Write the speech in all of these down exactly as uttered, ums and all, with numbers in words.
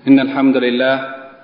إن الحمد لله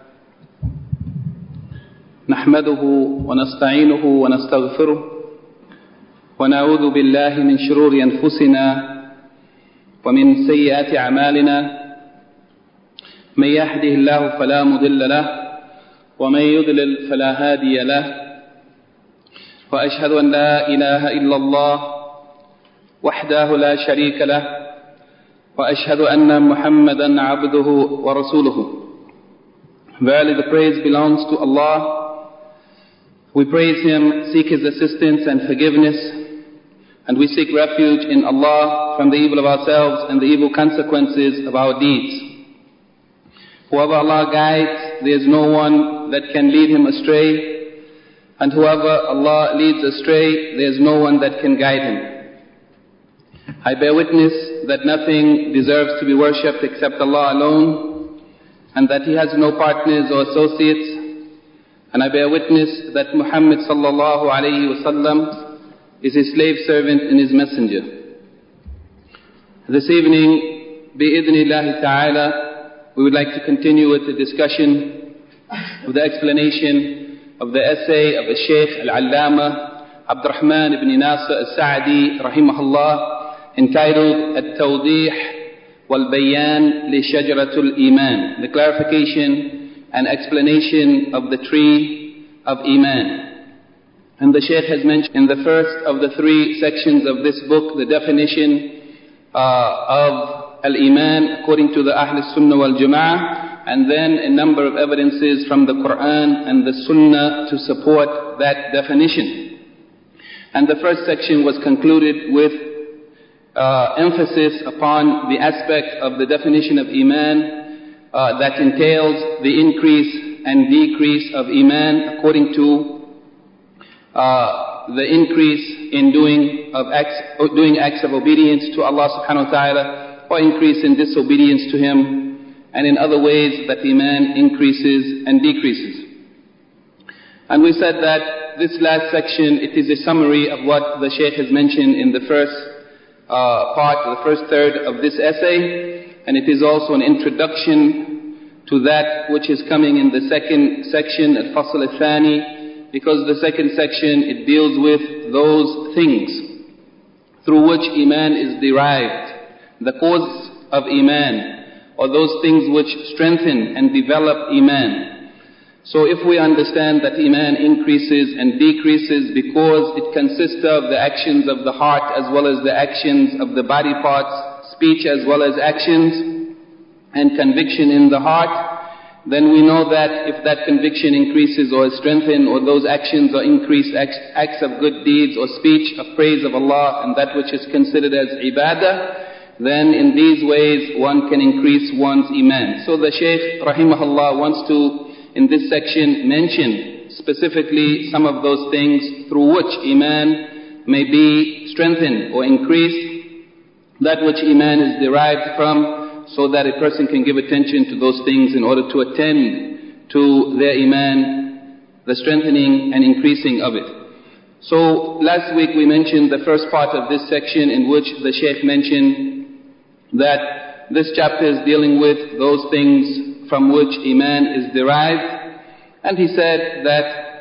نحمده ونستعينه ونستغفره ونعوذ بالله من شرور أنفسنا ومن سيئات أعمالنا من يهده الله فلا مضل له ومن يضلل فلا هادي له وأشهد أن لا إله إلا الله وحده لا شريك له وأشهد أن محمدا عبده ورسوله. Verily the praise belongs to Allah. We praise Him, seek His assistance and forgiveness, and we seek refuge in Allah from the evil of ourselves and the evil consequences of our deeds. Whoever Allah guides, there is no one that can lead him astray, and whoever Allah leads astray, there is no one that can guide him. I bear witness that nothing deserves to be worshipped except Allah alone, and that He has no partners or associates. And I bear witness that Muhammad sallallahu alayhi wa sallam is His slave servant and His messenger. This evening, bi-idhnillahi ta'ala, we would like to continue with the discussion of the explanation of the essay of the Shaykh Al-Allama Abdurrahman ibn Nasir Al-Sa'di rahimahullah, entitled At-Tawdih wal-Bayan li Shajaratul Iman, the clarification and explanation of the tree of Iman. And the Shaykh has mentioned in the first of the three sections of this book the definition uh, of Al-Iman according to the Ahl Sunnah wal Jama'ah, and then a number of evidences from the Quran and the Sunnah to support that definition. And the first section was concluded with Uh, emphasis upon the aspect of the definition of Iman uh, that entails the increase and decrease of Iman according to uh, the increase in doing of acts, doing acts of obedience to Allah subhanahu wa ta'ala, or increase in disobedience to Him, and in other ways that Iman increases and decreases. And we said that this last section, it is a summary of what the Shaykh has mentioned in the first Uh, part, the first third of this essay, and it is also an introduction to that which is coming in the second section, Al-Fasl Al-Thani, because the second section, it deals with those things through which Iman is derived, the cause of Iman, or those things which strengthen and develop Iman. So if we understand that Iman increases and decreases because it consists of the actions of the heart as well as the actions of the body parts, speech as well as actions, and conviction in the heart, then we know that if that conviction increases or is strengthened, or those actions are increased, acts, acts of good deeds or speech of praise of Allah and that which is considered as ibadah, then in these ways one can increase one's Iman. So the Shaykh rahimahullah wants to in this section mention specifically some of those things through which Iman may be strengthened or increased, that which Iman is derived from, so that a person can give attention to those things in order to attend to their Iman, the strengthening and increasing of it. So last week we mentioned the first part of this section, in which the Shaykh mentioned that this chapter is dealing with those things from which Iman is derived, and he said that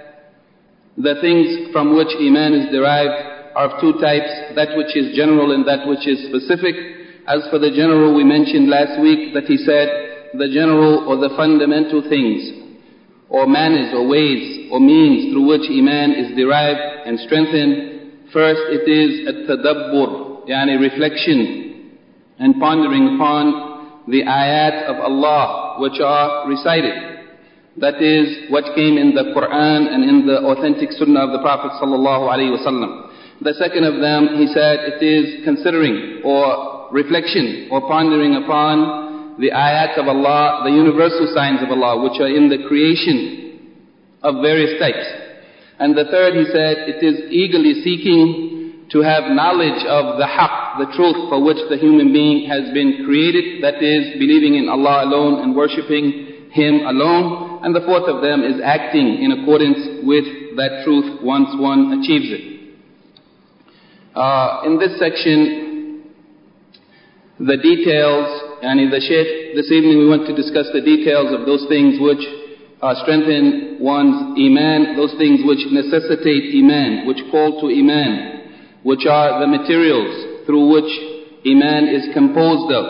the things from which Iman is derived are of two types, that which is general and that which is specific. As for the general, we mentioned last week that he said the general or the fundamental things, or manners or ways or means through which Iman is derived and strengthened. First, it is at-tadabbur, yani reflection and pondering upon the ayat of Allah which are recited. That is what came in the Quran and in the authentic Sunnah of the Prophet sallallahu alaihi wasallam. The second of them, he said, it is considering or reflection or pondering upon the ayat of Allah, the universal signs of Allah which are in the creation of various types. And the third, he said, it is eagerly seeking to have knowledge of the haqq, the truth for which the human being has been created, that is believing in Allah alone and worshipping Him alone. And the fourth of them is acting in accordance with that truth once one achieves it. Uh, in this section, the details Yani the Shaykh, this evening we want to discuss the details of those things which uh, strengthen one's Iman, those things which necessitate Iman, which call to Iman, which are the materials through which Iman is composed of.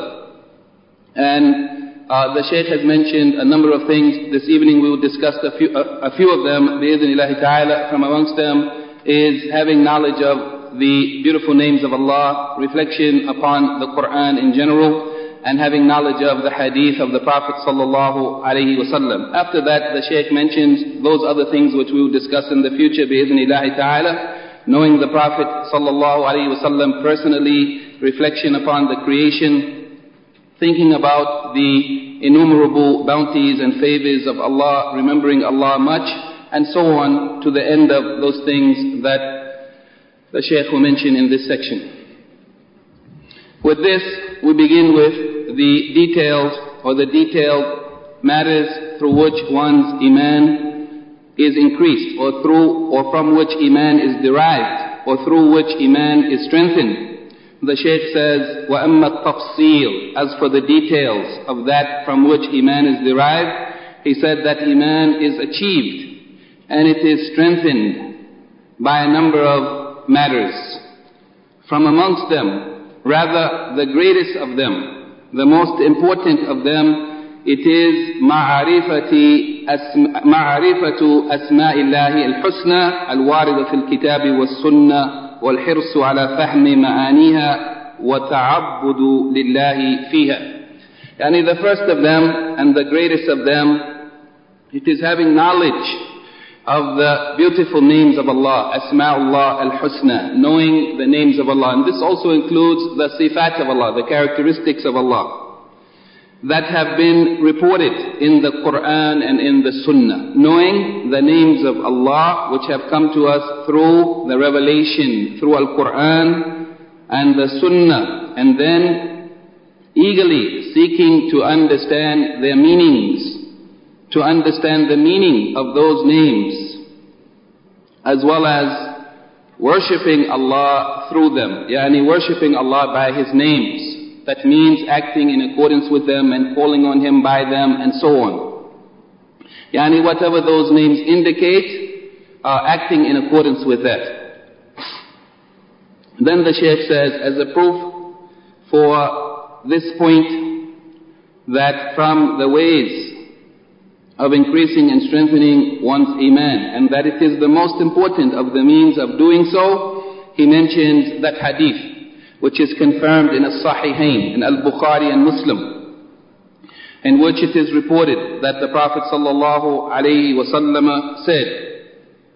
And uh, the Shaykh has mentioned a number of things. This evening we will discuss a few, a, a few of them, bi-idhnillahi ta'ala. From amongst them is having knowledge of the beautiful names of Allah, reflection upon the Quran in general, and having knowledge of the hadith of the Prophet sallallahu alaihi wasallam. After that, the Shaykh mentions those other things which we will discuss in the future, bi-idhnillahi ta'ala, knowing the Prophet sallallahu alaihi wasallam personally, reflection upon the creation, thinking about the innumerable bounties and favors of Allah, remembering Allah much, and so on to the end of those things that the Shaykh will mention in this section. With this, we begin with the details or the detailed matters through which one's Iman is increased, or through or from which Iman is derived, or through which Iman is strengthened. The Shaykh says, وَأَمَّا التَّفْصِيل, as for the details of that from which Iman is derived, he said that Iman is achieved and it is strengthened by a number of matters. From amongst them, rather the greatest of them, the most important of them, it is معرفة أسم... معرفة أسماء الله الحسنى الواردة في الكتاب والسنة والحرص على فهم معانيها وتعبد لله فيها. Yani the first of them and the greatest of them, it is having knowledge of the beautiful names of Allah, Asma'ullah al-Husna, knowing the names of Allah. And this also includes the sifat of Allah, the characteristics of Allah that have been reported in the Quran and in the Sunnah. Knowing the names of Allah which have come to us through the revelation, through Al-Quran and the Sunnah. And then eagerly seeking to understand their meanings, to understand the meaning of those names, as well as worshipping Allah through them. Yani worshipping Allah by His names. That means acting in accordance with them and calling on Him by them and so on. Yani whatever those names indicate, uh, acting in accordance with that. Then the Shaykh says, as a proof for this point, that from the ways of increasing and strengthening one's Iman, and that it is the most important of the means of doing so, he mentions that hadith, which is confirmed in As-Sahihain, in Al-Bukhari and Muslim, in which it is reported that the Prophet sallallahu alayhi wa sallam said,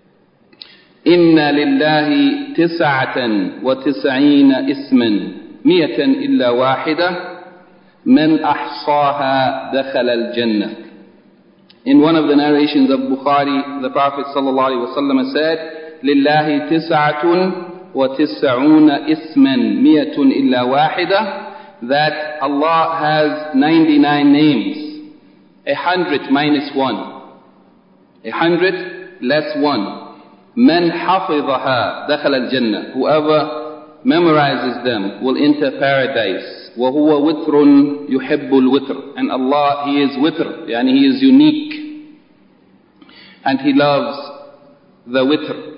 إِنَّ لِلَّهِ تِسْعَةً وَتِسْعِينَ إِسْمًا مِيَةً إِلَّا وَاحِدَةً مَنْ أَحْصَاهَا دَخَلَ الْجَنَّةِ. In one of the narrations of Bukhari, the Prophet ﷺ said, لِلَّهِ تِسْعَةٌ وَتِسْعُونَ إِسْمًا مِيَةٌ إِلَّا وَاحِدَةً, that Allah has ninety-nine names, a hundred minus one, a hundred less one. مَنْ حَفِظَهَا دَخَلَ الْجَنَّةِ, whoever memorizes them will enter paradise. وَهُوَ وِتْرٌ يُحِبُّ الْوِتْرِ, and Allah, He is witr, yani He is unique, and He loves the witr.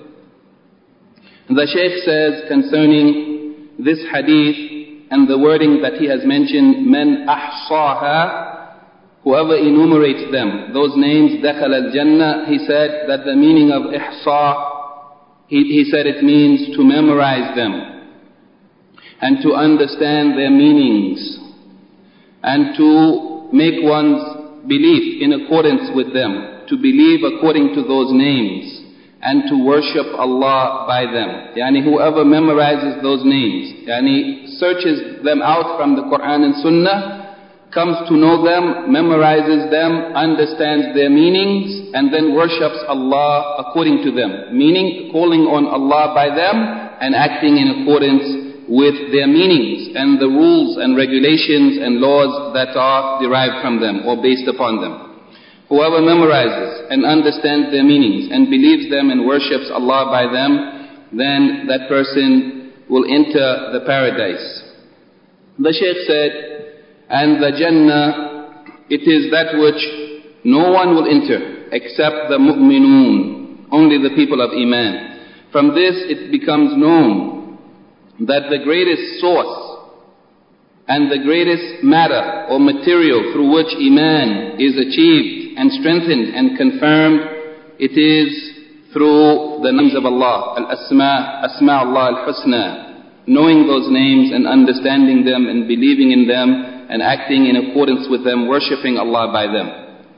The Shaykh says concerning this hadith and the wording that he has mentioned, مَنْ أَحْصَاهَا, whoever enumerates them, those names, دَخَلَ الْجَنَّةِ, he said that the meaning of إحصاء, he, he said it means to memorize them, and to understand their meanings, and to make one's belief in accordance with them, to believe according to those names, and to worship Allah by them. Yani whoever memorizes those names, yani searches them out from the Quran and Sunnah, comes to know them, memorizes them, understands their meanings, and then worships Allah according to them. Meaning, calling on Allah by them, and acting in accordance with their meanings and the rules and regulations and laws that are derived from them or based upon them. Whoever memorizes and understands their meanings and believes them and worships Allah by them, then that person will enter the paradise. The Shaykh said, And the Jannah, it is that which no one will enter except the mu'minun, only the people of Iman. From this it becomes known that the greatest source and the greatest matter or material through which Iman is achieved and strengthened and confirmed, it is through the names of Allah, Al-Asma, Asma Allah Al-Husna, knowing those names and understanding them and believing in them and acting in accordance with them, worshipping Allah by them.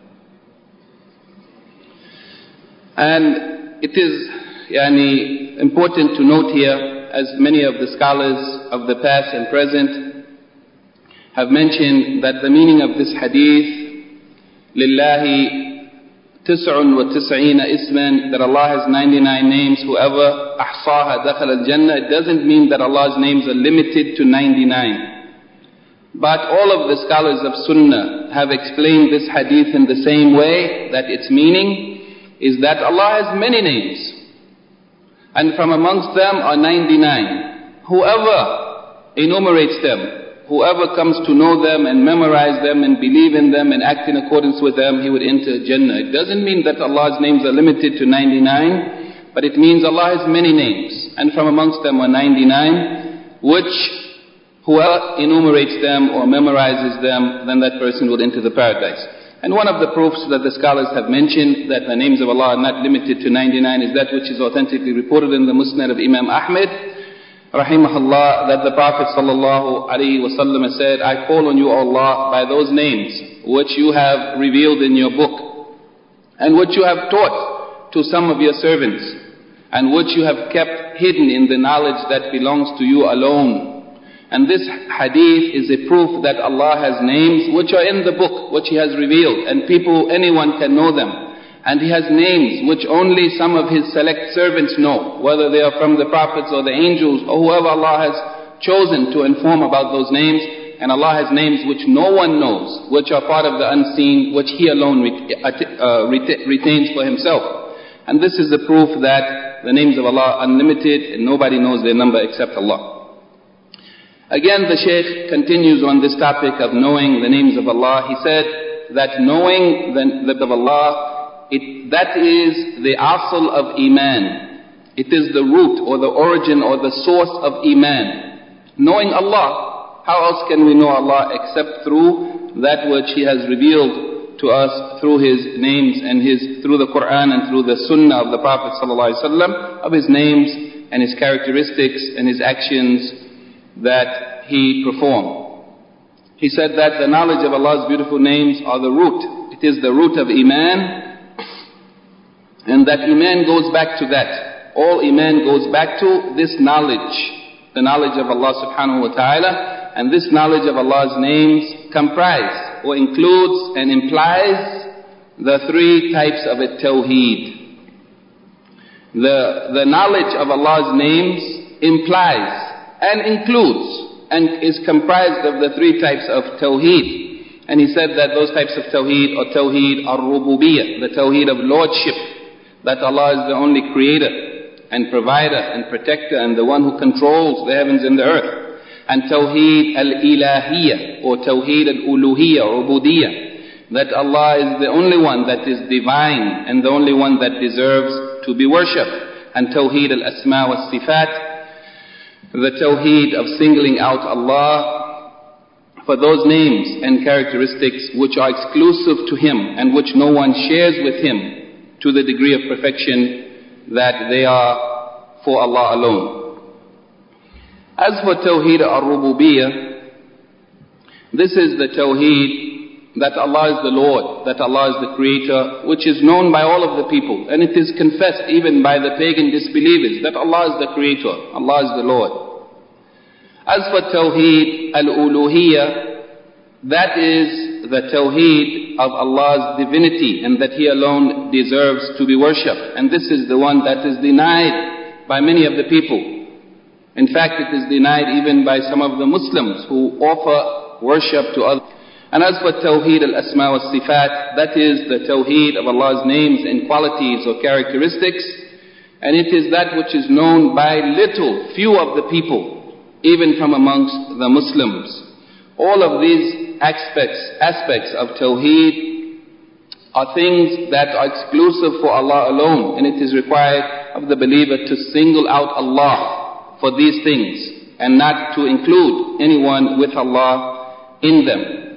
And it is yani, important to note here, as many of the scholars of the past and present have mentioned, that the meaning of this hadith, Lillahi tis'un wa tis'ina isman, that Allah has ninety-nine names, whoever ahsaha dakhal al-jannah, it doesn't mean that Allah's names are limited to ninety-nine. But all of the scholars of Sunnah have explained this hadith in the same way, that its meaning is that Allah has many names, and from amongst them are ninety-nine. Whoever enumerates them, whoever comes to know them and memorize them and believe in them and act in accordance with them, he would enter Jannah. It doesn't mean that Allah's names are limited to ninety-nine, but it means Allah has many names, and from amongst them are ninety-nine, which whoever enumerates them or memorizes them, then that person will enter the paradise. And one of the proofs that the scholars have mentioned that the names of Allah are not limited to ninety-nine is that which is authentically reported in the Musnad of Imam Ahmed, rahimahullah, that the Prophet sallallahu alaihi wasallam said, I call on you, Allah, by those names which you have revealed in your book and which you have taught to some of your servants and which you have kept hidden in the knowledge that belongs to you alone. And this hadith is a proof that Allah has names which are in the book, which He has revealed, and people, anyone can know them. And He has names which only some of His select servants know, whether they are from the prophets or the angels or whoever Allah has chosen to inform about those names. And Allah has names which no one knows, which are part of the unseen, which He alone uh, retains for Himself. And this is the proof that the names of Allah are unlimited and nobody knows their number except Allah. Again, the Shaykh continues on this topic of knowing the names of Allah. He said that knowing the names of Allah, it, that is the asl of Iman. It is the root or the origin or the source of Iman. Knowing Allah, how else can we know Allah except through that which He has revealed to us through His names and His through the Quran and through the Sunnah of the Prophet ﷺ, of His names and His characteristics and His actions that He performed. He said that the knowledge of Allah's beautiful names are the root. It is the root of Iman, and that Iman goes back to that. All Iman goes back to this knowledge, the knowledge of Allah subhanahu wa ta'ala, and this knowledge of Allah's names comprise or includes and implies the three types of a tawheed. The, the knowledge of Allah's names implies and includes and is comprised of the three types of tawheed. And he said that those types of tawheed are tawheed ar-rububiyyah, the tawheed of lordship, that Allah is the only creator and provider and protector and the one who controls the heavens and the earth. And tawheed al-ilahiyyah or tawheed al-uluhiyyah or ubudiyyah, that Allah is the only one that is divine and the only one that deserves to be worshipped. And tawheed al-asma wa sifat, the tawheed of singling out Allah for those names and characteristics which are exclusive to Him and which no one shares with Him to the degree of perfection that they are for Allah alone. As for tawheed ar-rububiyyah, this is the tawheed that Allah is the Lord, that Allah is the Creator, which is known by all of the people, and it is confessed even by the pagan disbelievers that Allah is the Creator, Allah is the Lord. As for tawheed al-uluhiyyah, that is the tawheed of Allah's divinity and that He alone deserves to be worshipped. And this is the one that is denied by many of the people. In fact, it is denied even by some of the Muslims who offer worship to others. And as for tawheed al-asma wa sifat, that is the tawheed of Allah's names and qualities or characteristics. And it is that which is known by little, few of the people, even from amongst the Muslims, All of these aspects, aspects of Tawheed are things that are exclusive for Allah alone, and it is required of the believer to single out Allah for these things and not to include anyone with Allah in them.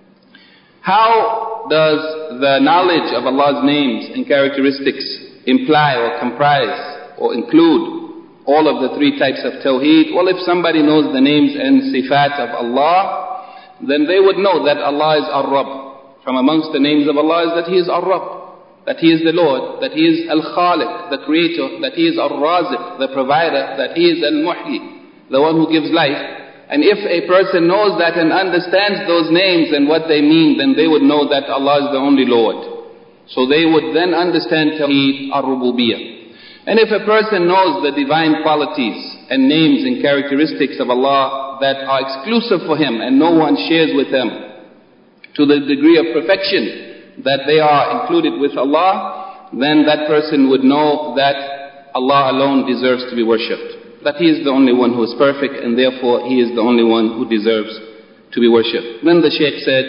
How does the knowledge of Allah's names and characteristics imply or comprise or include all of the three types of Tawheed? Well, if somebody knows the names and sifat of Allah, then they would know that Allah is Ar-Rabb. From amongst the names of Allah is that He is Ar-Rabb, that He is the Lord, that He is Al-Khaliq, the Creator, that He is Ar-Raziq, the Provider, that He is Al-Muhyi, the one who gives life. And if a person knows that and understands those names and what they mean, then they would know that Allah is the only Lord. So they would then understand Tawheed Ar-Rububiyyah. And if a person knows the divine qualities and names and characteristics of Allah that are exclusive for Him and no one shares with them, to the degree of perfection that they are included with Allah, then that person would know that Allah alone deserves to be worshipped. That He is the only one who is perfect, and therefore He is the only one who deserves to be worshipped. Then the Shaykh said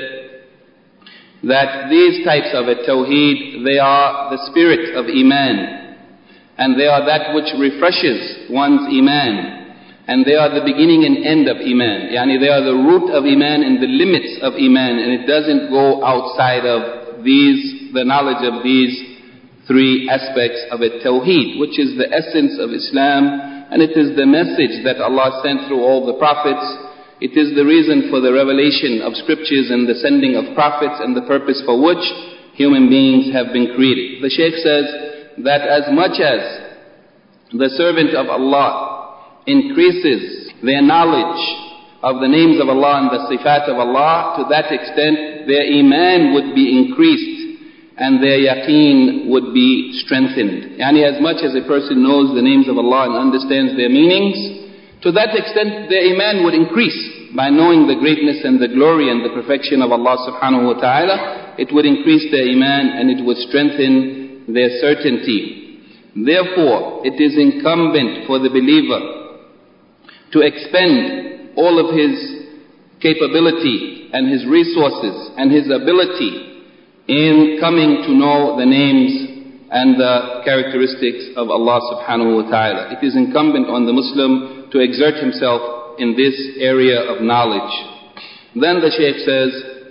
that these types of a Tawheed, they are the spirit of Iman, and they are that which refreshes one's Iman. And they are the beginning and end of Iman. Yani they are the root of Iman and the limits of Iman. And it doesn't go outside of these, the knowledge of these three aspects of a Tawheed, which is the essence of Islam. And it is the message that Allah sent through all the prophets. It is the reason for the revelation of scriptures and the sending of prophets and the purpose for which human beings have been created. The Shaykh says that as much as the servant of Allah increases their knowledge of the names of Allah and the sifat of Allah, to that extent their Iman would be increased and their yaqeen would be strengthened. Yani as much as a person knows the names of Allah and understands their meanings, to that extent their Iman would increase by knowing the greatness and the glory and the perfection of Allah subhanahu wa ta'ala. It would increase their Iman and it would strengthen their certainty. Therefore, it is incumbent for the believer to expend all of his capability and his resources and his ability in coming to know the names and the characteristics of Allah subhanahu wa ta'ala. It is incumbent on the Muslim to exert himself in this area of knowledge. Then the Shaykh says,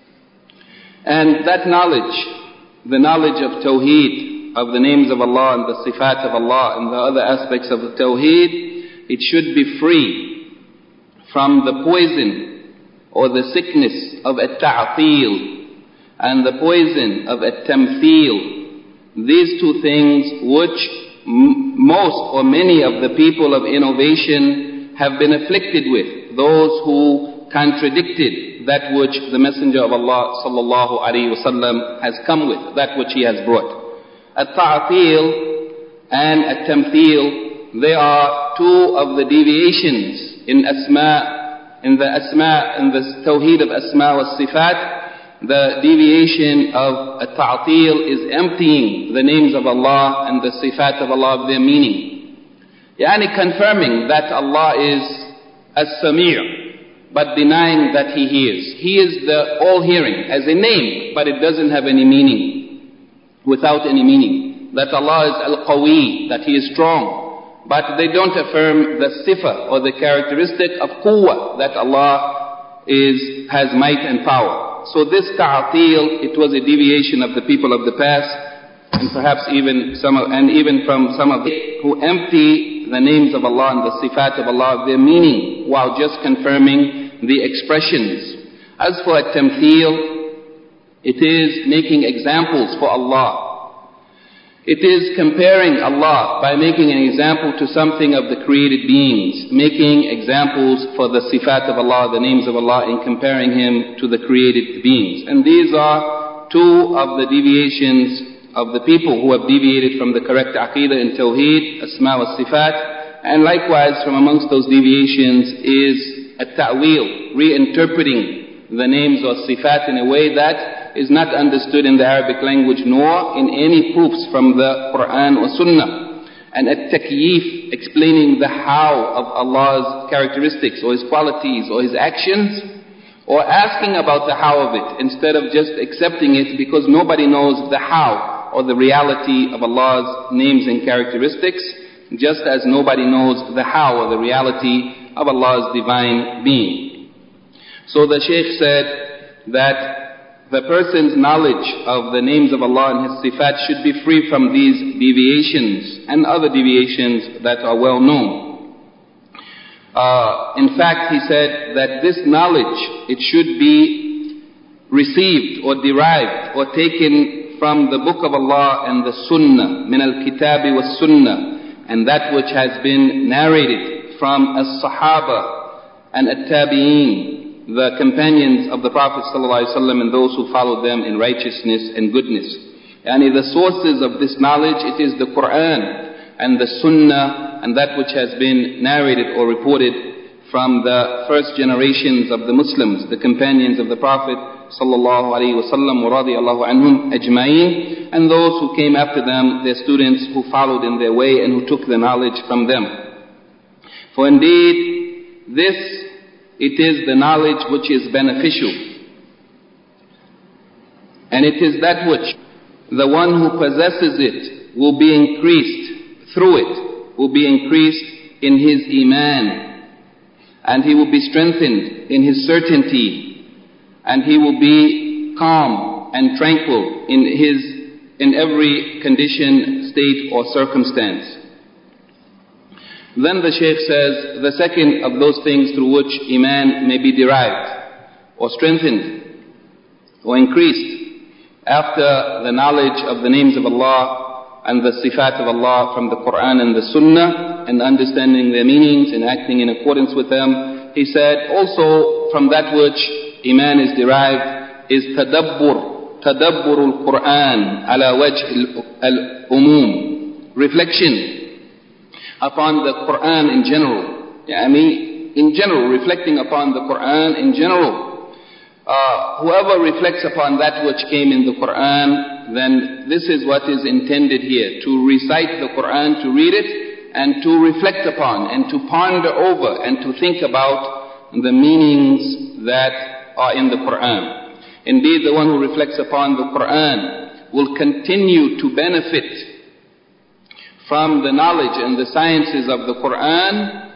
and that knowledge, the knowledge of Tawheed, of the names of Allah and the sifat of Allah and the other aspects of the Tawheed, it should be free from the poison or the sickness of at-ta'til and the poison of at-tamthil. These two things which m- most or many of the people of innovation have been afflicted with. Those who contradicted that which the Messenger of Allah sallallahu alaihi wasallam has come with, that which he has brought. At-ta'til and at-tamthil, they are two of the deviations in asma, in the asma, in the tawheed of asma wa sifat. The deviation of at-ta'til is emptying the names of Allah and the sifat of Allah of their meaning. Yani confirming that Allah is as-sami', but denying that He hears. He is the all-hearing as a name, but it doesn't have any meaning, without any meaning. That Allah is al-qawi, that He is strong. But they don't affirm the sifa or the characteristic of quwwah, that Allah is, has might and power. So this ta'atil, it was a deviation of the people of the past, and perhaps even some of, and even from some of them who empty the names of Allah and the sifat of Allah of their meaning, while just confirming the expressions. As for at-tamthil, it is making examples for Allah. It is comparing Allah by making an example to something of the created beings, making examples for the sifat of Allah, the names of Allah, and comparing Him to the created beings. And these are two of the deviations of the people who have deviated from the correct aqidah in Tawheed, Asma wa Sifat. And likewise, from amongst those deviations is at-ta'wil, reinterpreting the names or sifat in a way that is not understood in the Arabic language nor in any proofs from the Quran or Sunnah. And at-takyif, explaining the how of Allah's characteristics or His qualities or His actions. or asking about the how of it instead of just accepting it, because nobody knows the how or the reality of Allah's names and characteristics, just as nobody knows the how or the reality of Allah's divine being. So the Shaykh said that the person's knowledge of the names of Allah and His sifat should be free from these deviations and other deviations that are well known. Uh, in fact, he said that this knowledge, it should be received or derived or taken from the book of Allah and the Sunnah, min al-kitabi was Sunnah, and that which has been narrated from as-Sahaba and at-Tabi'een, the companions of the Prophet ﷺ and those who followed them in righteousness and goodness. Yani the sources of this knowledge, it is the Quran and the Sunnah and that which has been narrated or reported from the first generations of the Muslims, the companions of the Prophet sallallahu alaihi wasallam wa radiyallahu anhum ajma'in, and those who came after them, their students who followed in their way and who took the knowledge from them. For indeed, this, it is the knowledge which is beneficial. And it is that which the one who possesses it will be increased through it, will be increased in his iman, and he will be strengthened in his certainty, and he will be calm and tranquil in his, in every condition, state or circumstance. Then the Shaykh says, the second of those things through which iman may be derived or strengthened or increased after the knowledge of the names of Allah and the sifat of Allah from the Quran and the Sunnah, and understanding their meanings and acting in accordance with them, he said also from that which iman is derived is tadabbur, tadabbur al-Quran ala wajh al-umum, reflection upon the Quran in general. I mean, in general, reflecting upon the Quran in general. Uh, whoever reflects upon that which came in the Quran, then this is what is intended here, to recite the Quran, to read it, and to reflect upon, and to ponder over, and to think about the meanings that are in the Quran. Indeed, the one who reflects upon the Quran will continue to benefit from the knowledge and the sciences of the Quran.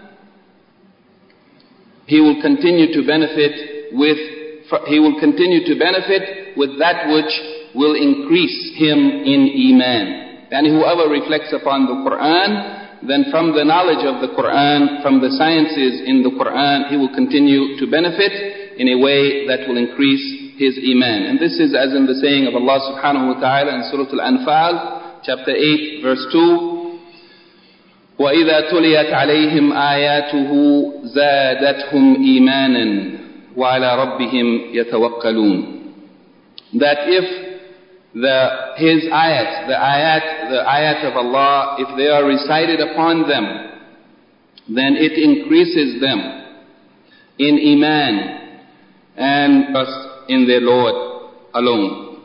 He will continue to benefit with, he will continue to benefit with that which will increase him in iman. And whoever reflects upon the Quran, then from the knowledge of the Quran, from the sciences in the Quran, he will continue to benefit in a way that will increase his iman. And this is as in the saying of Allah subhanahu wa ta'ala in Surah Al-Anfal, chapter eight, verse two, وَإِذَا تُلِيَتْ عَلَيْهِمْ آيَاتُهُ زَادَتْهُمْ إِيمَانًا وَعَلَى رَبِّهِمْ يَتَوَكَّلُونَ. That if the his ayat, the ayat, the ayat of Allah, if they are recited upon them, then it increases them in iman and trust in their Lord alone.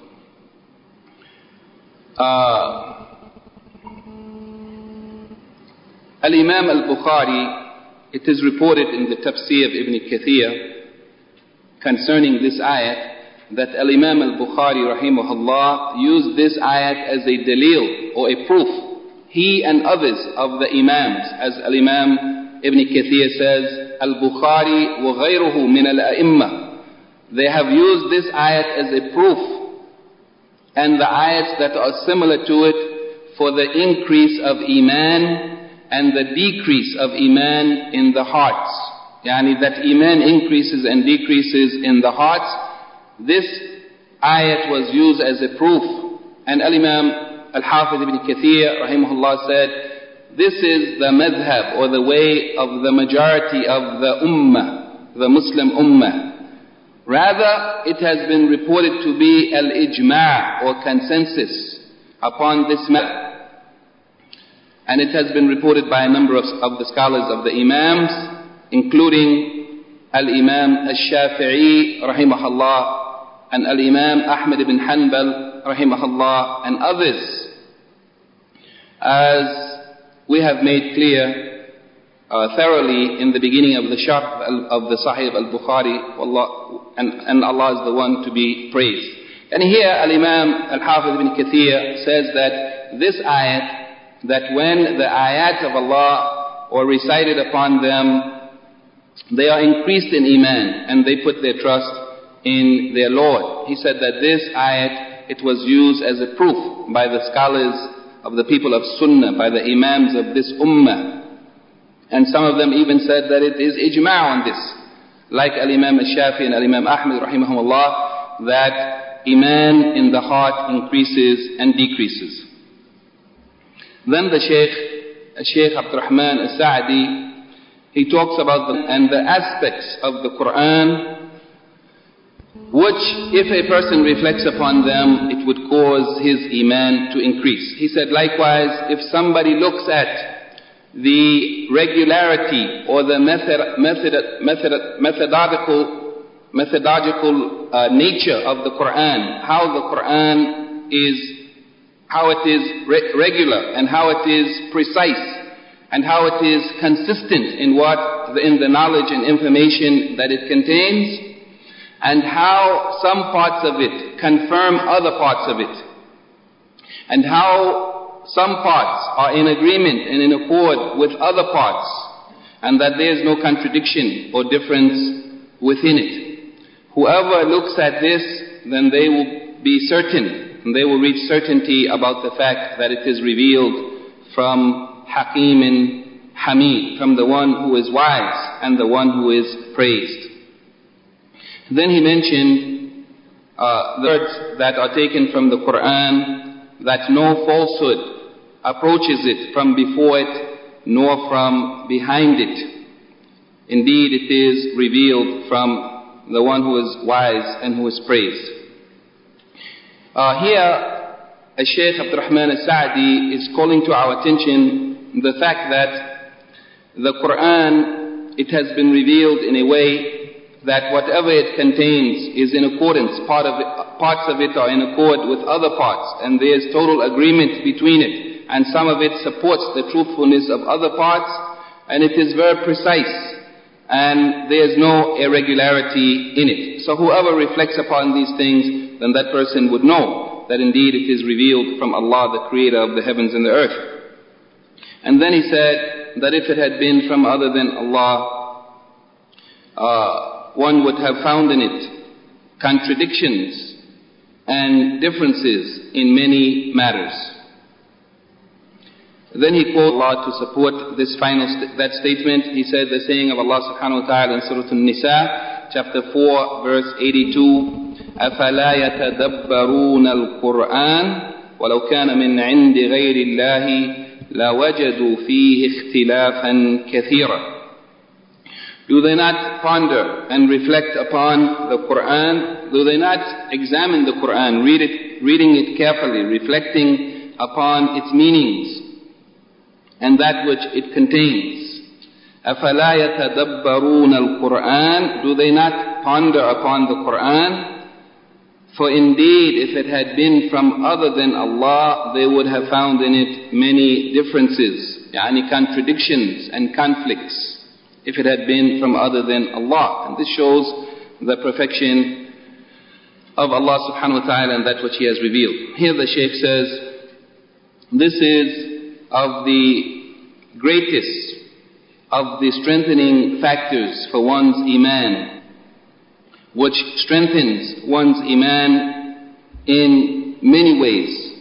Uh, Al-Imam al-Bukhari, it is reported in the Tafsir of Ibn Kathir concerning this ayat, that Al-Imam al-Bukhari rahimahullah used this ayat as a dalil or a proof. He and others of the Imams, as Al-Imam Ibn Kathir says, Al-Bukhari wa ghayruhu min al-a'imma, they have used this ayat as a proof, and the ayats that are similar to it, for the increase of iman and the decrease of iman in the hearts. Yani that iman increases and decreases in the hearts. This ayat was used as a proof. And Al-Imam Al-Hafiz Ibn Kathir rahimahullah said, this is the madhab or the way of the majority of the ummah, the Muslim ummah. Rather, it has been reported to be al-ijma' or consensus upon this matter. And it has been reported by a number of, of the scholars of the Imams, including Al-Imam Al-Shafi'i rahimahullah, and Al-Imam Ahmad ibn Hanbal rahimahullah, and others. As we have made clear uh, thoroughly in the beginning of the sharh of the Sahih al-Bukhari, and, and Allah is the one to be praised. And here Al-Imam Al-Hafiz ibn Kathir says that this ayat, that when the ayat of Allah are recited upon them, they are increased in Iman and they put their trust in their Lord. He said that this ayat, it was used as a proof by the scholars of the people of Sunnah, by the Imams of this Ummah. And some of them even said that it is ijma' on this. Like Al-Imam Al-Shafi and Al-Imam Ahmad rahimahumullah, that Iman in the heart increases and decreases. Then the Shaykh, Shaykh Abdul Rahman Al-Sa'di, he talks about the, and the aspects of the Quran, which if a person reflects upon them, it would cause his Iman to increase. He said likewise, if somebody looks at the regularity or the method, method, method, methodological, methodological uh, nature of the Quran, how the Quran is, how it is re regular and how it is precise, and how it is consistent in what, in the knowledge and information that it contains, and how some parts of it confirm other parts of it, and how some parts are in agreement and in accord with other parts, and that there is no contradiction or difference within it. Whoever looks at this, then they will be certain, and they will reach certainty about the fact that it is revealed from Hakim and Hamid, from the one who is wise and the one who is praised. Then he mentioned uh, the words that are taken from the Quran, that no falsehood approaches it from before it nor from behind it. Indeed, it is revealed from the one who is wise and who is praised. Uh, here, Shaykh Abdul Rahman Al-Sa'di is calling to our attention the fact that the Quran, it has been revealed in a way that whatever it contains is in accordance, part of it, parts of it are in accord with other parts, and there is total agreement between it, and some of it supports the truthfulness of other parts, and it is very precise, and there is no irregularity in it. So whoever reflects upon these things, then that person would know that indeed it is revealed from Allah, the creator of the heavens and the earth. And then he said that if it had been from other than Allah, uh, one would have found in it contradictions and differences in many matters. Then he quoted Allah to support this final st that statement. He said the saying of Allah subhanahu wa ta'ala in Surah An-Nisa, chapter four, verse eighty-two, أَفَلَا يَتَدَبَّرُونَ الْقُرْآنَ وَلَوْ كَانَ مِنْ عِنْدِ غَيْرِ اللَّهِ لَوَجَدُوا فِيهِ اخْتِلَافًا كَثِيرًا. Do they not ponder and reflect upon the Quran? Do they not examine the Quran, read it, reading it carefully, reflecting upon its meanings and that which it contains? أَفَلَا يَتَدَبَّرُونَ الْقُرْآنَ. Do they not ponder upon the Quran? For indeed, if it had been from other than Allah, they would have found in it many differences, yani contradictions and conflicts, if it had been from other than Allah. And this shows the perfection of Allah subhanahu wa ta'ala and that which He has revealed. Here the Shaykh says, this is of the greatest of the strengthening factors for one's Iman, which strengthens one's Iman in many ways.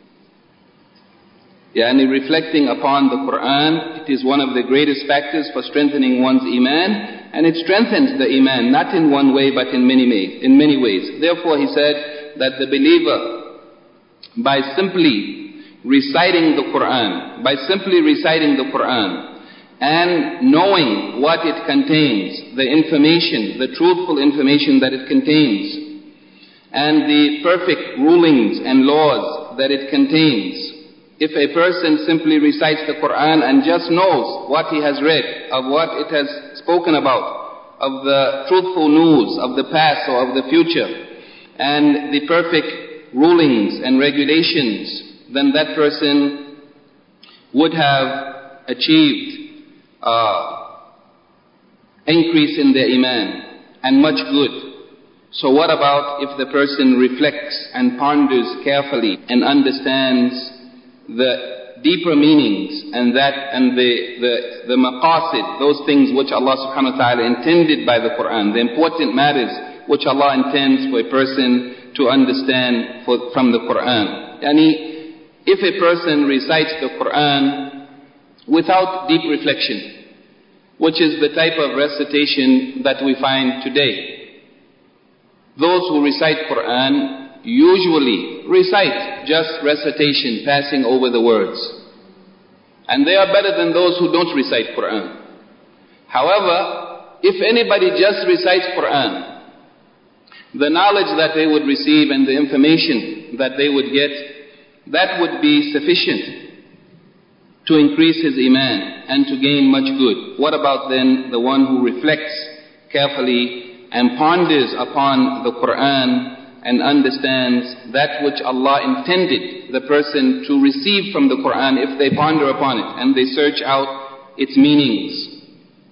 Yani reflecting upon the Quran, it is one of the greatest factors for strengthening one's Iman, and it strengthens the Iman, not in one way but in many ways. In many ways. Therefore he said that the believer, by simply reciting the Quran, by simply reciting the Quran, and knowing what it contains, the information, the truthful information that it contains, and the perfect rulings and laws that it contains. If a person simply recites the Quran and just knows what he has read, of what it has spoken about, of the truthful news of the past or of the future, and the perfect rulings and regulations, then that person would have achieved uh, increase in their iman and much good. So what about if the person reflects and ponders carefully and understands the deeper meanings and that and the, the, the maqasid, those things which Allah subhanahu wa ta'ala intended by the Quran, the important matters which Allah intends for a person to understand for, from the Quran. Yani, if a person recites the Quran without deep reflection, which is the type of recitation that we find today, those who recite Quran usually recite just recitation, passing over the words. And they are better than those who don't recite Quran. However, if anybody just recites Quran, the knowledge that they would receive and the information that they would get, that would be sufficient to increase his iman and to gain much good. What about then the one who reflects carefully and ponders upon the Quran and understands that which Allah intended the person to receive from the Quran if they ponder upon it and they search out its meanings?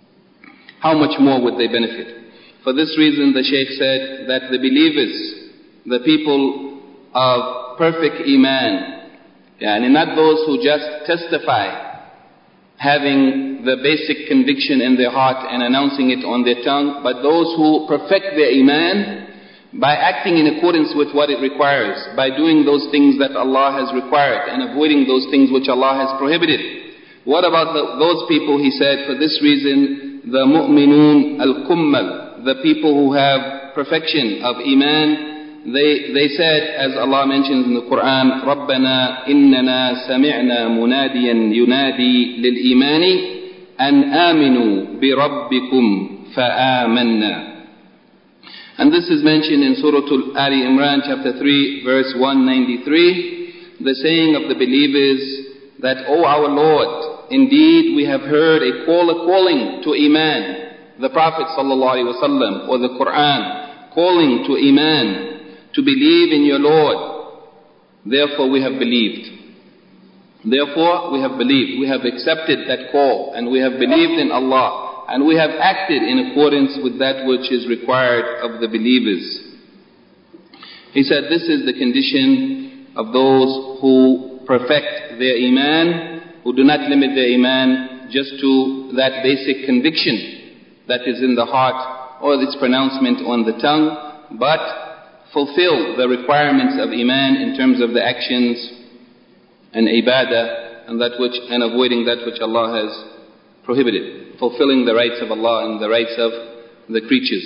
How much more would they benefit? For this reason the Shaykh said that the believers, the people of perfect iman, and not those who just testify having the basic conviction in their heart and announcing it on their tongue, but those who perfect their iman by acting in accordance with what it requires, by doing those things that Allah has required and avoiding those things which Allah has prohibited. What about the, those people? He said, for this reason, the mu'minun al-kummal, the people who have perfection of iman, They, they said, as Allah mentions in the Quran, رَبَّنَا إِنَّنَا سَمِعْنَا مُنَادِيًا يُنَادِي لِلْإِيمَانِ أَنْ آمِنُوا بِرَبِّكُمْ فَآمَنَّا. And this is mentioned in Surah Al-Ali Imran chapter three verse one ninety-three, the saying of the believers that, O our Lord, indeed we have heard a call, a calling to Iman, the Prophet sallallahu alaihi wasallam or the Quran calling to Iman, to believe in your Lord. Therefore we have believed. Therefore we have believed. We have accepted that call and we have believed in Allah and we have acted in accordance with that which is required of the believers. He said this is the condition of those who perfect their iman, who do not limit their iman just to that basic conviction that is in the heart or its pronouncement on the tongue, but fulfill the requirements of iman in terms of the actions and ibadah and that which and avoiding that which Allah has prohibited, fulfilling the rights of Allah and the rights of the creatures.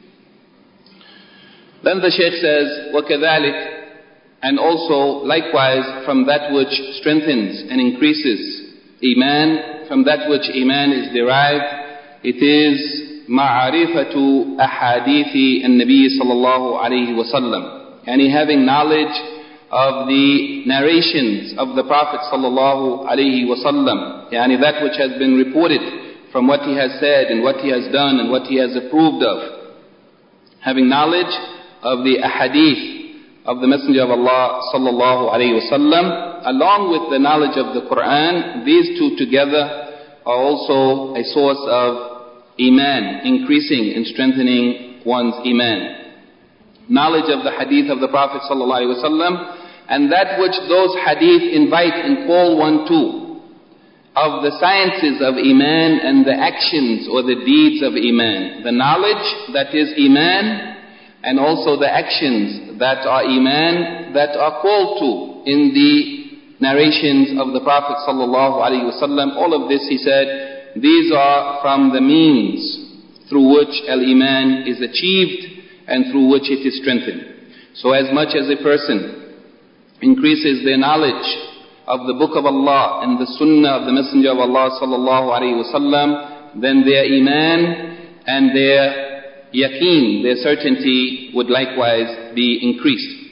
Then the Shaykh says, وَكَذَلِكَ, and also likewise from that which strengthens and increases iman, from that which iman is derived, it is معرفة أحاديث النبي صلى الله عليه وسلم, يعني having knowledge of the narrations of the Prophet صلى الله عليه وسلم, يعني that which has been reported from what he has said and what he has done and what he has approved of. Having knowledge of the ahadith of the Messenger of Allah صلى الله عليه وسلم along with the knowledge of the Quran, these two together are also a source of iman, increasing and strengthening one's iman. Knowledge of the hadith of the Prophet sallallahu alaihi wasallam and that which those hadith invite and call one to, of the sciences of iman and the actions or the deeds of iman. The knowledge that is iman and also the actions that are iman that are called to in the narrations of the Prophet sallallahu alaihi wasallam. All of this, he said, these are from the means through which al-iman is achieved and through which it is strengthened. So as much as a person increases their knowledge of the book of Allah and the sunnah of the Messenger of Allah sallallahu alaihi wasallam, then their iman and their yaqeen, their certainty, would likewise be increased.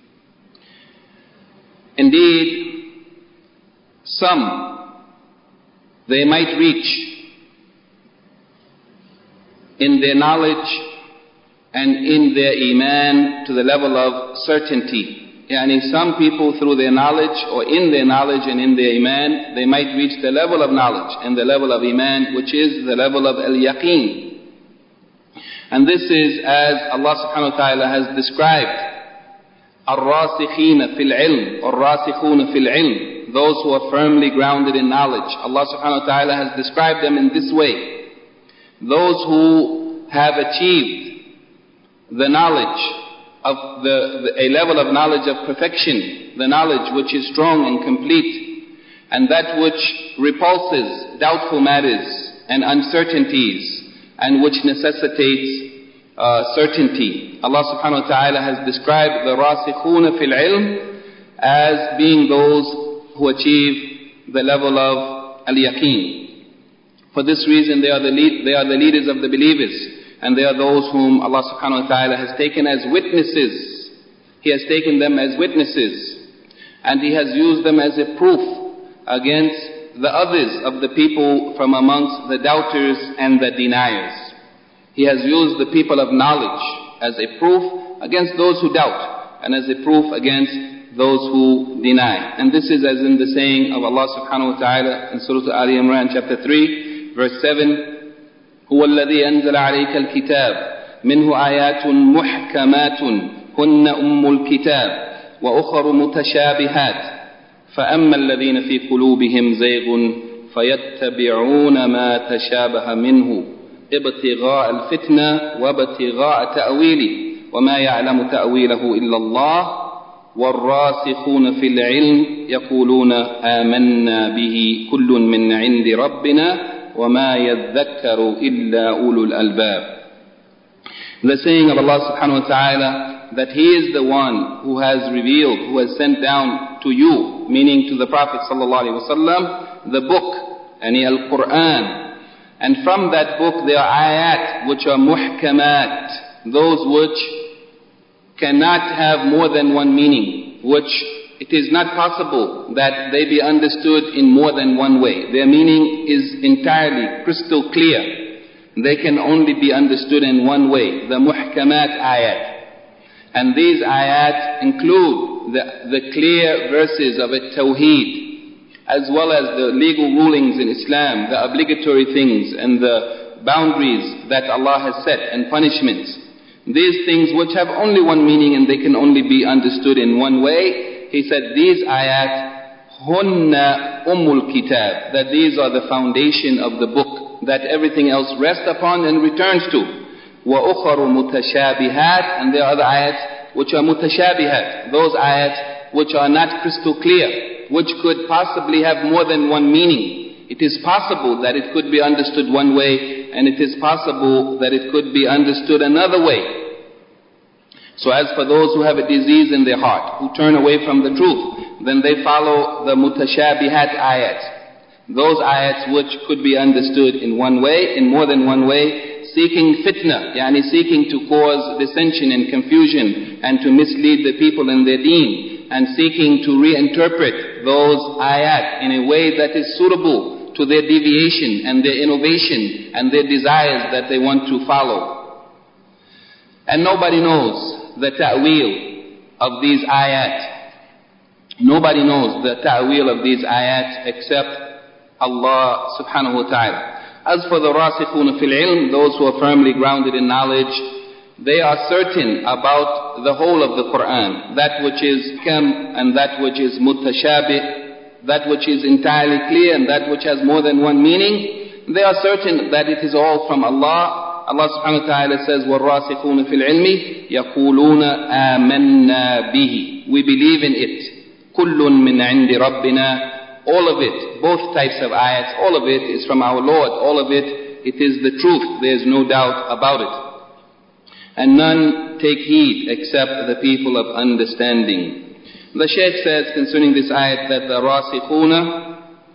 Indeed, some they might reach in their knowledge and in their iman to the level of certainty Yani some people through their knowledge or in their knowledge and in their iman, they might reach the level of knowledge and the level of iman, which is the level of al-yaqeen. And this is as Allah subhanahu wa ta'ala has described, الراسخين في العلم الراسخون في العلم, those who are firmly grounded in knowledge. Allah subhanahu wa ta'ala has described them in this way: those who have achieved the knowledge of the, the a level of knowledge of perfection, the knowledge which is strong and complete, and that which repulses doubtful matters and uncertainties, and which necessitates uh, certainty. Allah subhanahu wa ta'ala has described the rasikhuna fil ilm as being those who achieve the level of al-yaqeen. For this reason, they are the lead, they are the leaders of the believers. And they are those whom Allah subhanahu wa ta'ala has taken as witnesses. He has taken them as witnesses. And He has used them as a proof against the others of the people from amongst the doubters and the deniers. He has used the people of knowledge as a proof against those who doubt, and as a proof against those who deny. And this is as in the saying of Allah subhanahu wa ta'ala in Surah Ali Imran chapter three, verse seven, هو الذي أنزل عليك الكتاب منه آيات محكمات هن أم الكتاب وأخر متشابهات فأما الذين في قلوبهم زيغ فيتبعون ما تشابه منه ابتغاء الفتنة وابتغاء تأويله وما يعلم تأويله إلا الله والراسخون في العلم يقولون آمنا به كل من عند ربنا وَمَا يَذَّكَّرُ إِلَّا أُولُو الْأَلْبَابِ. The saying of Allah subhanahu wa ta'ala that He is the one who has revealed, who has sent down to you, meaning to the Prophet sallallahu alaihi wasallam, the book, yani al-Qur'an. And from that book there are ayat which are muhkamat, those which cannot have more than one meaning, which it is not possible that they be understood in more than one way. Their meaning is entirely crystal clear. They can only be understood in one way, the muhkamat ayat. And these ayat include the, the clear verses of at-tawheed, as well as the legal rulings in Islam, the obligatory things and the boundaries that Allah has set and punishments. These things which have only one meaning and they can only be understood in one way. He said these ayat, hunna ummul kitab, that these are the foundation of the book that everything else rests upon and returns to. Wa ukharu mutashabihat, and there are other ayats which are mutashabihat, those ayats which are not crystal clear, which could possibly have more than one meaning. It is possible that it could be understood one way, and it is possible that it could be understood another way. So as for those who have a disease in their heart, who turn away from the truth, then they follow the mutashabihat ayats. Those ayats which could be understood in one way, in more than one way, seeking fitna, yani seeking to cause dissension and confusion and to mislead the people in their deen, and seeking to reinterpret those ayat in a way that is suitable to their deviation and their innovation and their desires that they want to follow. And nobody knows the ta'wil of these ayat. Nobody knows the ta'wil of these ayat except Allah subhanahu wa ta'ala. As for the rasikhun fil ilm, those who are firmly grounded in knowledge, they are certain about the whole of the Quran, that which is kam and that which is mutashabih, that which is entirely clear and that which has more than one meaning. They are certain that it is all from Allah. Allah subhanahu wa ta'ala says, وَالرَّاسِخُونَ فِي الْعِلْمِ يَقُولُونَ آمَنَّا بِهِ. We believe in it. كُلٌّ مِّنْ عِنْدِ رَبِّنَا. All of it, both types of ayats, all of it is from our Lord. All of it, it is the truth. There is no doubt about it. And none take heed except the people of understanding. The Shaykh says concerning this ayat that the rasikhuna,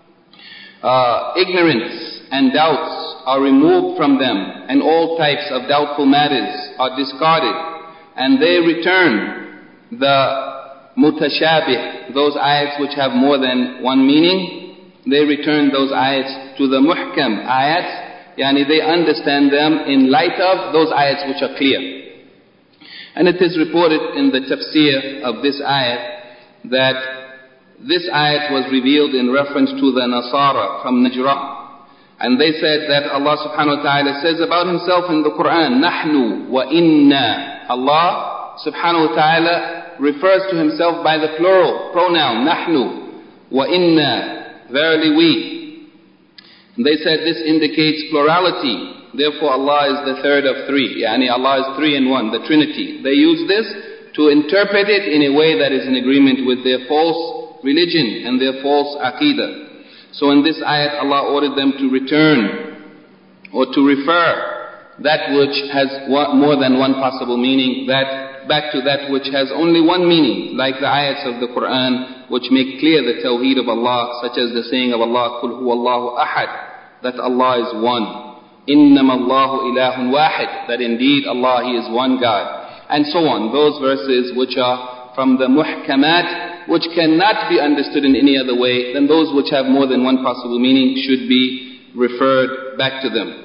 uh, ignorance and doubts are removed from them, and all types of doubtful matters are discarded, and they return the mutashabih, those ayats which have more than one meaning, they return those ayats to the muhkam ayats, yani they understand them in light of those ayats which are clear. And it is reported in the tafsir of this ayat that this ayat was revealed in reference to the Nasara from Najran. And they said that Allah subhanahu wa ta'ala says about himself in the Quran, Nahnu wa inna. Allah subhanahu wa ta'ala refers to himself by the plural pronoun, Nahnu wa inna, verily we. And they said this indicates plurality. Therefore Allah is the third of three. Yani Allah is three in one, the Trinity. They use this to interpret it in a way that is in agreement with their false religion and their false aqidah. So in this ayat, Allah ordered them to return or to refer that which has one, more than one possible meaning, that back to that which has only one meaning, like the ayats of the Quran which make clear the tawheed of Allah, such as the saying of Allah, Qul huwa Allahu ahad, that Allah is one. Innama Allahu ilahun wahid, that indeed Allah, He is one God. And so on. Those verses which are from the muhkamat, which cannot be understood in any other way than those which have more than one possible meaning, should be referred back to them.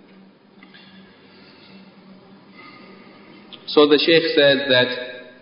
So the Shaykh says that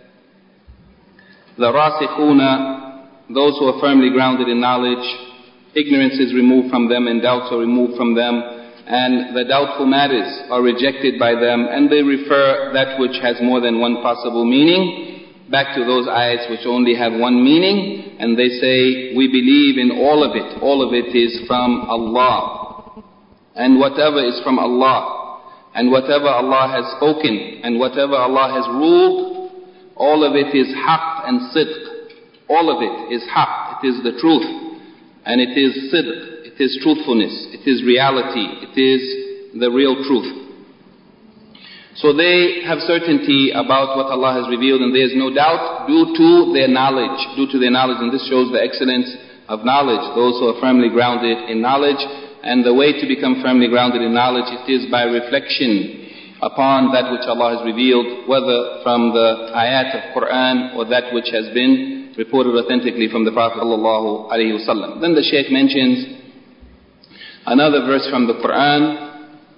the rasikhuna, those who are firmly grounded in knowledge, ignorance is removed from them and doubts are removed from them, and the doubtful matters are rejected by them, and they refer that which has more than one possible meaning back to those ayats which only have one meaning, and they say, we believe in all of it. All of it is from Allah. And whatever is from Allah, and whatever Allah has spoken, and whatever Allah has ruled, all of it is haqq and sidq. All of it is haqq, it is the truth. And it is sidq, it is truthfulness, it is reality, it is the real truth. So they have certainty about what Allah has revealed, and there is no doubt due to their knowledge, due to their knowledge, and this shows the excellence of knowledge, those who are firmly grounded in knowledge. And the way to become firmly grounded in knowledge, it is by reflection upon that which Allah has revealed, whether from the ayat of Quran or that which has been reported authentically from the Prophet sallallahu alaihi wasallam. Then the Shaykh mentions another verse from the Quran,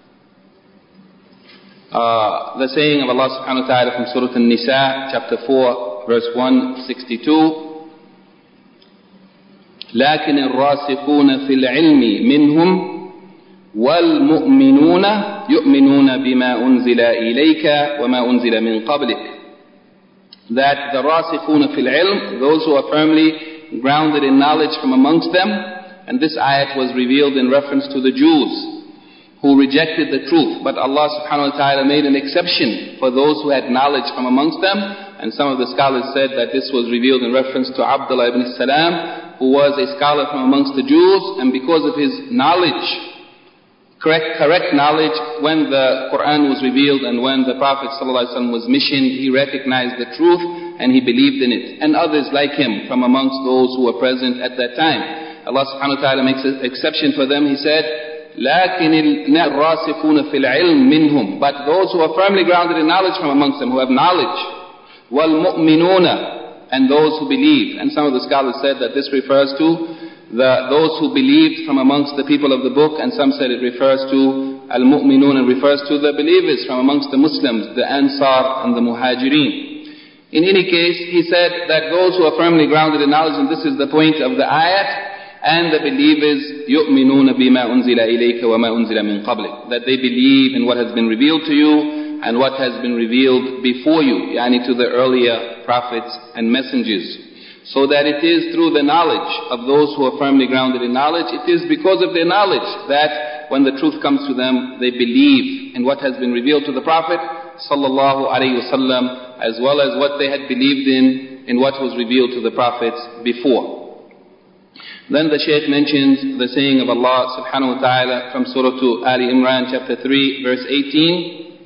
Uh, the saying of Allah subhanahu wa ta'ala from Surah An-Nisa, chapter four, verse one sixty-two. لكن الراسخون في العلم منهم والمؤمنون يؤمنون بما أنزل إليك وما أنزل من قبلك. That the راسخون في العلم, those who are firmly grounded in knowledge from amongst them, and this ayat was revealed in reference to the Jews who rejected the truth, but Allah subhanahu wa ta'ala made an exception for those who had knowledge from amongst them. And some of the scholars said that this was revealed in reference to Abdullah ibn Salam, who was a scholar from amongst the Jews, and because of his knowledge, correct correct knowledge, when the Quran was revealed and when the Prophet ﷺ was missioned, he recognized the truth and he believed in it. And others like him from amongst those who were present at that time. Allah subhanahu wa ta'ala makes an exception for them. He said, لكن الراسخون في العلم منهم, but those who are firmly grounded in knowledge from amongst them, who have knowledge, والمؤمنون, and those who believe. And some of the scholars said that this refers to the those who believed from amongst the people of the book, and some said it refers to al-mu'minun, and refers to the believers from amongst the Muslims, the Ansar and the Muhajirin. In any case, he said that those who are firmly grounded in knowledge, and this is the point of the ayat, and the believers, يُؤْمِنُونَ بِمَا أُنزِلَ إِلَيْكَ وَمَا أُنزِلَ مِن قَبْلِكَ, that they believe in what has been revealed to you and what has been revealed before you, yani to the earlier prophets and messengers. So that it is through the knowledge of those who are firmly grounded in knowledge, it is because of their knowledge that when the truth comes to them, they believe in what has been revealed to the Prophet sallallahu alaihi wasallam, as well as what they had believed in, in what was revealed to the prophets before. Then the Shaykh mentions the saying of Allah subhanahu wa ta'ala from Surah Ali Imran chapter three verse eighteen,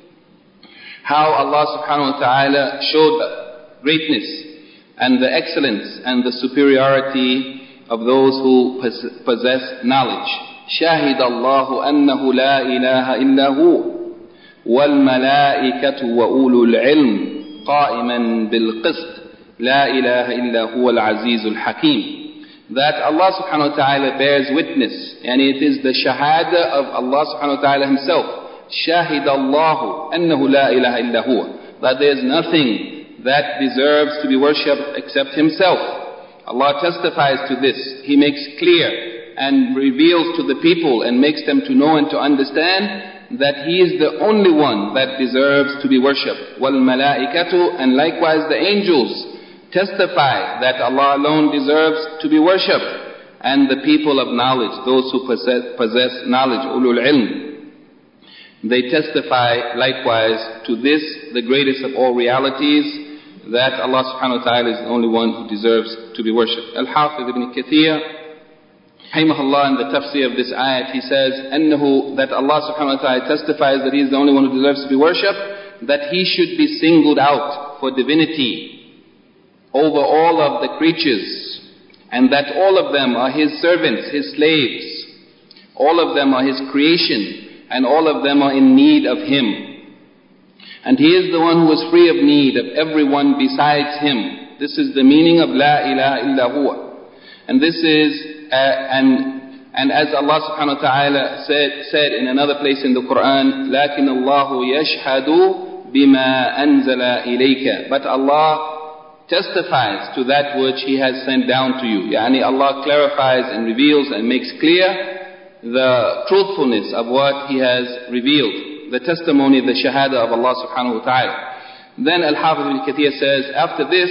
how Allah subhanahu wa ta'ala showed the greatness and the excellence and the superiority of those who possess knowledge. شَهِدَ اللَّهُ أَنَّهُ لَا إِلَهَ إِلَّا هُوَ وَالْمَلَائِكَةُ وَأُولُو الْعِلْمِ قَائِمًا بِالْقِسْطِ لَا إِلَهَ إِلَّا هُوَ الْعَزِيزُ الْحَكِيمُ. That Allah subhanahu wa ta'ala bears witness, and it is the shahada of Allah subhanahu wa ta'ala himself. شَهِدَ اللَّهُ أَنَّهُ لَا إِلَهَ إِلَّا هُوَ. that there is nothing that deserves to be worshipped except Himself. Allah testifies to this. He makes clear and reveals to the people and makes them to know and to understand that He is the only one that deserves to be worshipped. وَالْمَلَائِكَةُ, and likewise the angels testify that Allah alone deserves to be worshipped. And the people of knowledge, those who possess, possess knowledge, ulul ilm, they testify likewise to this, the greatest of all realities, that Allah subhanahu wa ta'ala is the only one who deserves to be worshipped. Al-Hafiz ibn Kathir, rahimahullah, in the tafsir of this ayat, he says, أنه, that Allah subhanahu wa ta'ala testifies that He is the only one who deserves to be worshipped, that He should be singled out for divinity over all of the creatures, and that all of them are His servants, His slaves. All of them are His creation, and all of them are in need of Him. And He is the one who is free of need of everyone besides Him. This is the meaning of La ilaha illa huwa. And this is, uh, and and as Allah subhanahu wa ta'ala said, said in another place in the Quran, لَكِنَّ اللَّهُ يَشْهَدُ بِمَا أَنزَلَ إِلَيْكَ. But Allah testifies to that which He has sent down to you. Yani Allah clarifies and reveals and makes clear the truthfulness of what He has revealed, the testimony, the shahada of Allah subhanahu wa ta'ala. Then Al-Hafiz ibn Kathir says, after this,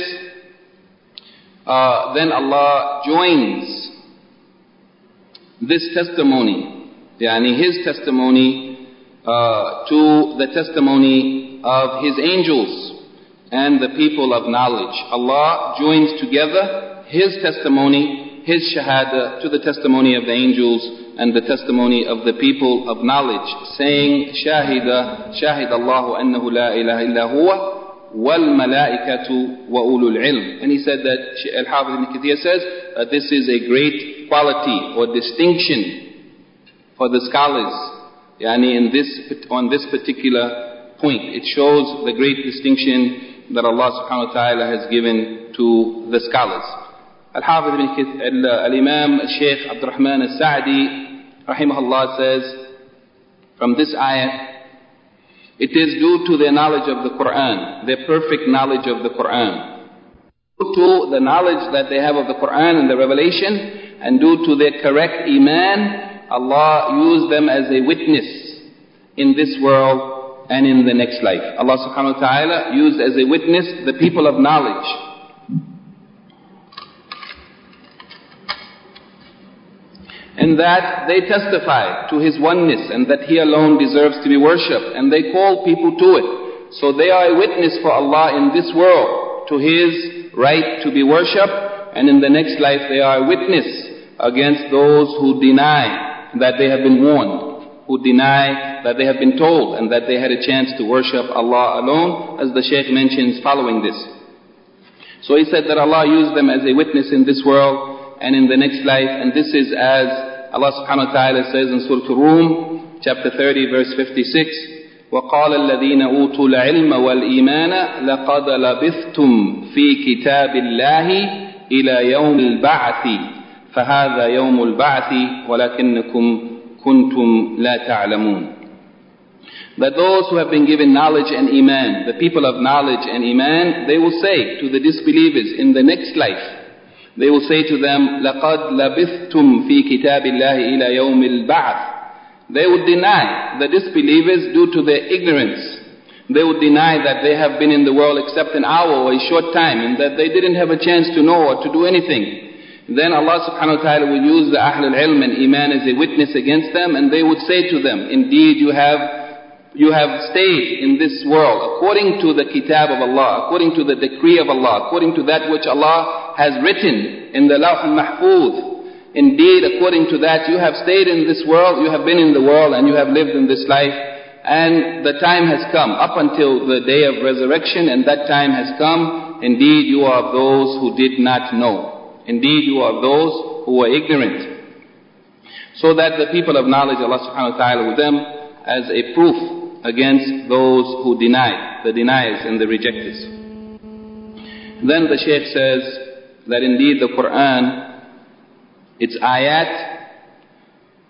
uh, then Allah joins this testimony, yani His testimony, uh, to the testimony of His angels and the people of knowledge. Allah joins together His testimony, His shahada, to the testimony of the angels and the testimony of the people of knowledge, saying, Shahida, Shahid Allahu annahu la ilaha illa huwa, wal malaikatu wa ulul ilm. And he said that, Al-Hafiz ibn Kathir says, that this is a great quality or distinction for the scholars, yani in this, on this particular point. It shows the great distinction that Allah subhanahu wa ta'ala has given to the scholars. Al-Hafiz ibn Kathir, Al-Imam Shaykh Abdul Rahman Al-Sa'di, rahimahullah, says, from this ayah, it is due to their knowledge of the Quran, their perfect knowledge of the Quran. Due to the knowledge that they have of the Quran and the revelation, and due to their correct iman, Allah used them as a witness in this world and in the next life. Allah subhanahu wa ta'ala used as a witness the people of knowledge. And that they testify to His oneness and that He alone deserves to be worshipped, and they call people to it. So they are a witness for Allah in this world to His right to be worshipped, and in the next life they are a witness against those who deny that they have been warned, who deny that they have been told and that they had a chance to worship Allah alone, as the Shaykh mentions following this. So he said that Allah used them as a witness in this world and in the next life, and this is as Allah subhanahu wa ta'ala says in Surah Rum, chapter thirty, verse fifty-six, وَقَالَ الَّذِينَ أُوتُوا الْعِلْمَ وَالْإِيمَانَ لَقَدْ لَبِثْتُمْ فِي كِتَابِ اللَّهِ إِلَى يَوْمِ الْبَعْثِ فَهَذَا يَوْمُ الْبَعْثِ وَلَكِنَّكُمْ كُنْتُمْ لَا تَعْلَمُونَ. That those who have been given knowledge and iman, the people of knowledge and iman, they will say to the disbelievers in the next life, they will say to them, لَقَدْ لَبِثْتُمْ فِي كِتَابِ اللَّهِ إِلَى يَوْمِ الْبَعْثِ. They would deny, the disbelievers, due to their ignorance. They would deny that they have been in the world except an hour or a short time, and that they didn't have a chance to know or to do anything. Then Allah subhanahu wa ta'ala will use the Ahlul Ilm and Iman as a witness against them, and they would say to them, indeed you have You have stayed in this world according to the kitab of Allah, according to the decree of Allah, according to that which Allah has written in the Lawh al-Mahfuz. Indeed, according to that, you have stayed in this world, you have been in the world, and you have lived in this life. And the time has come, up until the day of resurrection, and that time has come. Indeed, you are of those who did not know. Indeed, you are of those who were ignorant. So that the people of knowledge, Allah subhanahu wa ta'ala with them, as a proof against those who deny, the deniers and the rejectors. Then the Shaykh says that indeed the Quran, its ayat,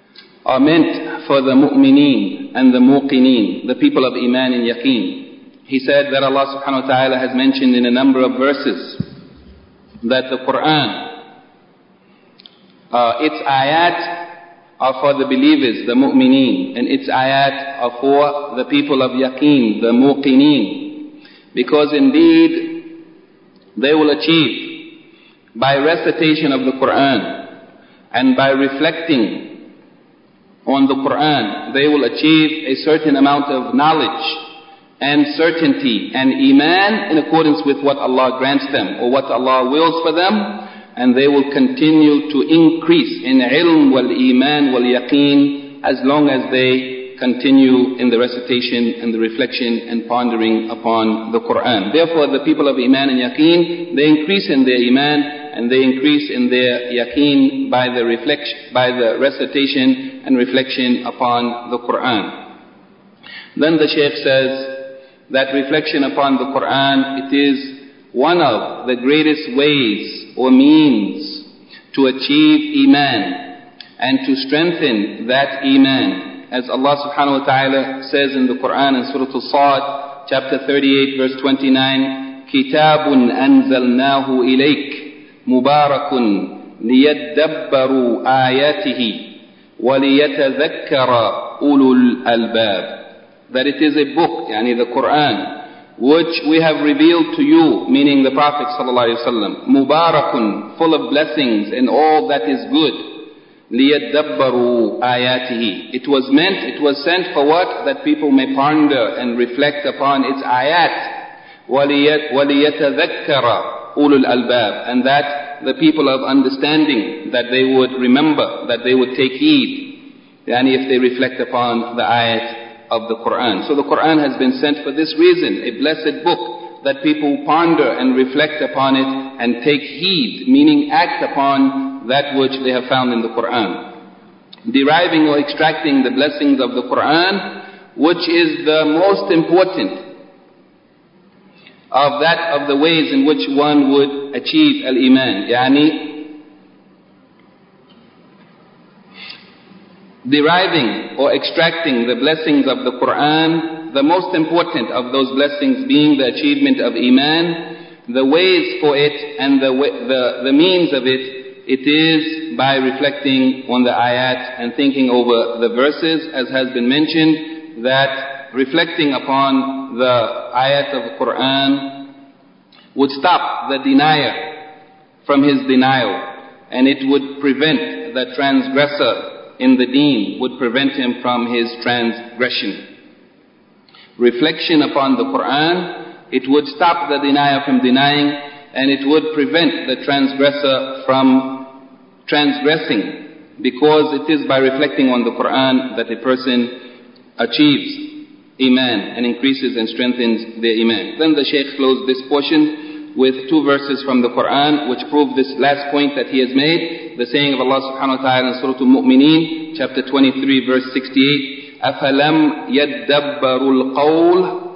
are meant for the mu'mineen and the muqineen, the people of iman and yaqeen. he said that Allah subhanahu wa ta'ala has mentioned in a number of verses that the Quran, uh, its ayat are for the believers, the mu'mineen, and its ayat are for the people of yaqeen, the muqineen. Because indeed, they will achieve, by recitation of the Quran, and by reflecting on the Quran, they will achieve a certain amount of knowledge and certainty and iman in accordance with what Allah grants them, or what Allah wills for them. And they will continue to increase in ilm wal iman wal yaqeen as long as they continue in the recitation and the reflection and pondering upon the Quran. Therefore, the people of iman and yaqeen, they increase in their iman and they increase in their yaqeen by the reflection, by the recitation and reflection upon the Quran. Then the Shaykh says that reflection upon the Quran, it is one of the greatest ways or means to achieve iman and to strengthen that iman. As Allah subhanahu wa ta'ala says in the Quran in Surah Al-Sad, chapter thirty-eight, verse twenty-nine, كِتَابٌ أَنزَلْنَاهُ إِلَيْكَ مُبَارَكٌ لِيَدَّبَّرُوا آيَاتِهِ وَلِيَتَذَكَّرَ أُولُو الْأَلْبَابِ. That it is a book, yani the Quran, which we have revealed to you, meaning the Prophet ﷺ, Mubarakun, full of blessings and all that is good. لِيَدَّبَّرُوا آيَاتِهِ. It was meant, it was sent for what? That people may ponder and reflect upon its ayat. وَلِيَتَذَكَّرَ أُولُو الْأَلْبَابِ. And that the people of understanding, that they would remember, that they would take heed, yani if they reflect upon the ayat of the Quran. So the Quran has been sent for this reason, a blessed book that people ponder and reflect upon it and take heed, meaning act upon that which they have found in the Quran. Deriving or extracting the blessings of the Quran, which is the most important of that of the ways in which one would achieve al-Iman. Yani deriving or extracting the blessings of the Quran, the most important of those blessings being the achievement of Iman, the ways for it and the, the, the means of it, it is by reflecting on the ayat and thinking over the verses, as has been mentioned, that reflecting upon the ayat of the Quran would stop the denier from his denial, and it would prevent the transgressor in the deen, would prevent him from his transgression. Reflection upon the Quran, it would stop the denier from denying, and it would prevent the transgressor from transgressing, because it is by reflecting on the Quran that a person achieves Iman and increases and strengthens their Iman. Then the Shaykh closed this portion with two verses from the Quran which prove this last point that he has made. The saying of Allah subhanahu wa ta'ala in Surah Al-Mu'mineen, chapter twenty-three, verse sixty-eight, أَفَلَمْ يَدَّبَّرُوا الْقَوْلِ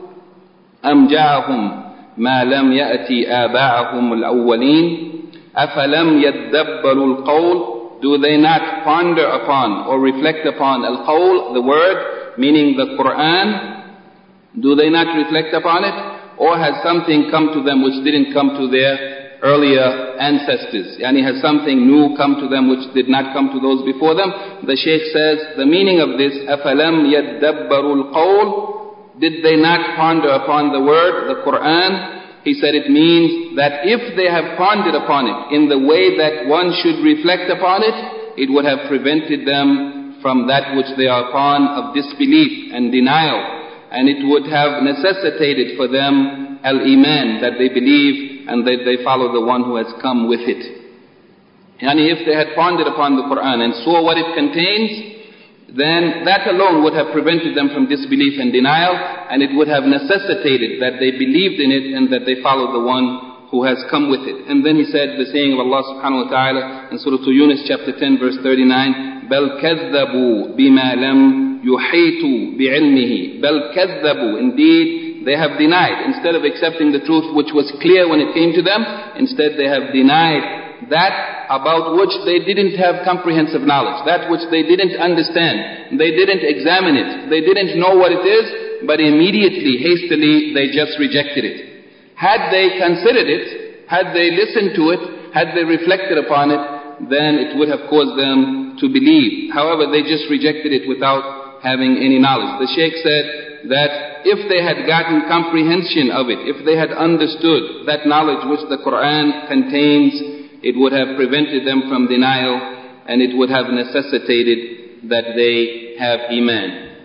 أَمْ جَاءَهُمْ مَا لَمْ يَأْتِ آبَاءَهُمُ الْأَوَّلِينَ أَفَلَمْ يَدَّبَّرُوا الْقَوْلِ. Do they not ponder upon or reflect upon al-qawl, the word, meaning the Quran? Do they not reflect upon it? Or has something come to them which didn't come to their earlier ancestors? Yani has something new come to them which did not come to those before them? The Shaykh says, the meaning of this, أَفَلَمْ يَدَّبَّرُوا الْقَوْلِ. Did they not ponder upon the word, the Quran? He said it means that if they have pondered upon it in the way that one should reflect upon it, it would have prevented them from that which they are upon of disbelief and denial. And it would have necessitated for them al-Iman, that they believe and that they follow the one who has come with it. Yani if they had pondered upon the Quran and saw what it contains, then that alone would have prevented them from disbelief and denial, and it would have necessitated that they believed in it and that they followed the one who has come with it. And then he said the saying of Allah subhanahu wa ta'ala in Surah Yunus chapter ten verse thirty-nine, بَلْ كَذَّبُوا بِمَا لَمْ يُحِيطُوا بِعِلْمِهِ. بَلْ كَذَّبُوا. Indeed, they have denied. Instead of accepting the truth which was clear when it came to them, instead they have denied that about which they didn't have comprehensive knowledge, that which they didn't understand, they didn't examine it, they didn't know what it is, but immediately, hastily, they just rejected it. Had they considered it, had they listened to it, had they reflected upon it, then it would have caused them to believe. However, they just rejected it without having any knowledge. The Shaykh said that if they had gotten comprehension of it, if they had understood that knowledge which the Quran contains, it would have prevented them from denial, and it would have necessitated that they have Iman.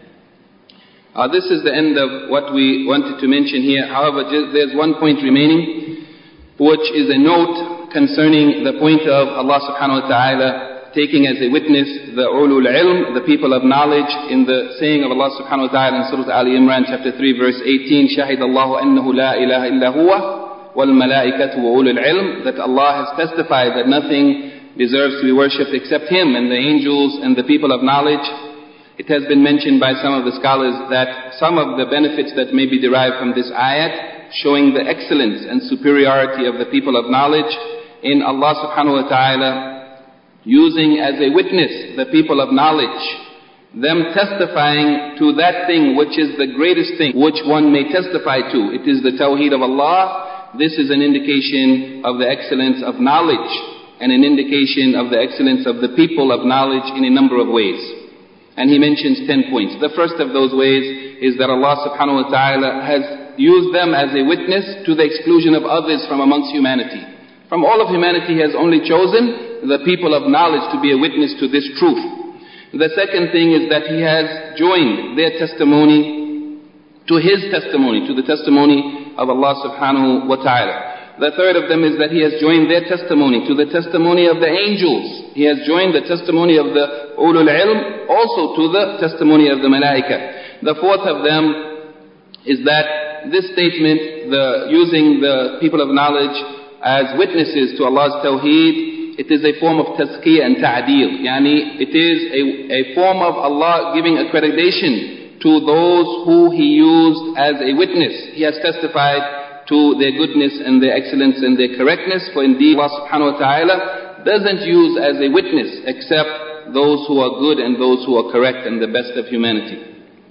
Uh, this is the end of what we wanted to mention here. However, just, there's one point remaining, which is a note concerning the point of Allah subhanahu wa ta'ala taking as a witness the ulul ilm, the people of knowledge, in the saying of Allah subhanahu wa ta'ala in Surah Ali Imran chapter three verse eighteen, شَهِدَ اللَّهُ أَنَّهُ لَا إِلَهَ إِلَّا هُوَ وَالْمَلَائِكَةُ وَأُولُو الْعِلْمِ, that Allah has testified that nothing deserves to be worshipped except Him, and the angels and the people of knowledge. It has been mentioned by some of the scholars that some of the benefits that may be derived from this ayat, showing the excellence and superiority of the people of knowledge, in Allah subhanahu wa ta'ala using as a witness the people of knowledge, them testifying to that thing which is the greatest thing which one may testify to. It is the Tawheed of Allah. This is an indication of the excellence of knowledge, and an indication of the excellence of the people of knowledge in a number of ways. And he mentions ten points. The first of those ways is that Allah subhanahu wa ta'ala has used them as a witness to the exclusion of others from amongst humanity. From all of humanity, He has only chosen the people of knowledge to be a witness to this truth. The second thing is that He has joined their testimony to His testimony, to the testimony of Allah subhanahu wa ta'ala. The third of them is that He has joined their testimony to the testimony of the angels. He has joined the testimony of the ulul ilm also to the testimony of the malaika. The fourth of them is that this statement, the using the people of knowledge as witnesses to Allah's Tawheed, it is a form of tazkiyah and ta'adeel. Yani, it is a, a form of Allah giving accreditation to those who He used as a witness. He has testified to their goodness and their excellence and their correctness, for indeed Allah subhanahu wa ta'ala doesn't use as a witness except those who are good and those who are correct and the best of humanity.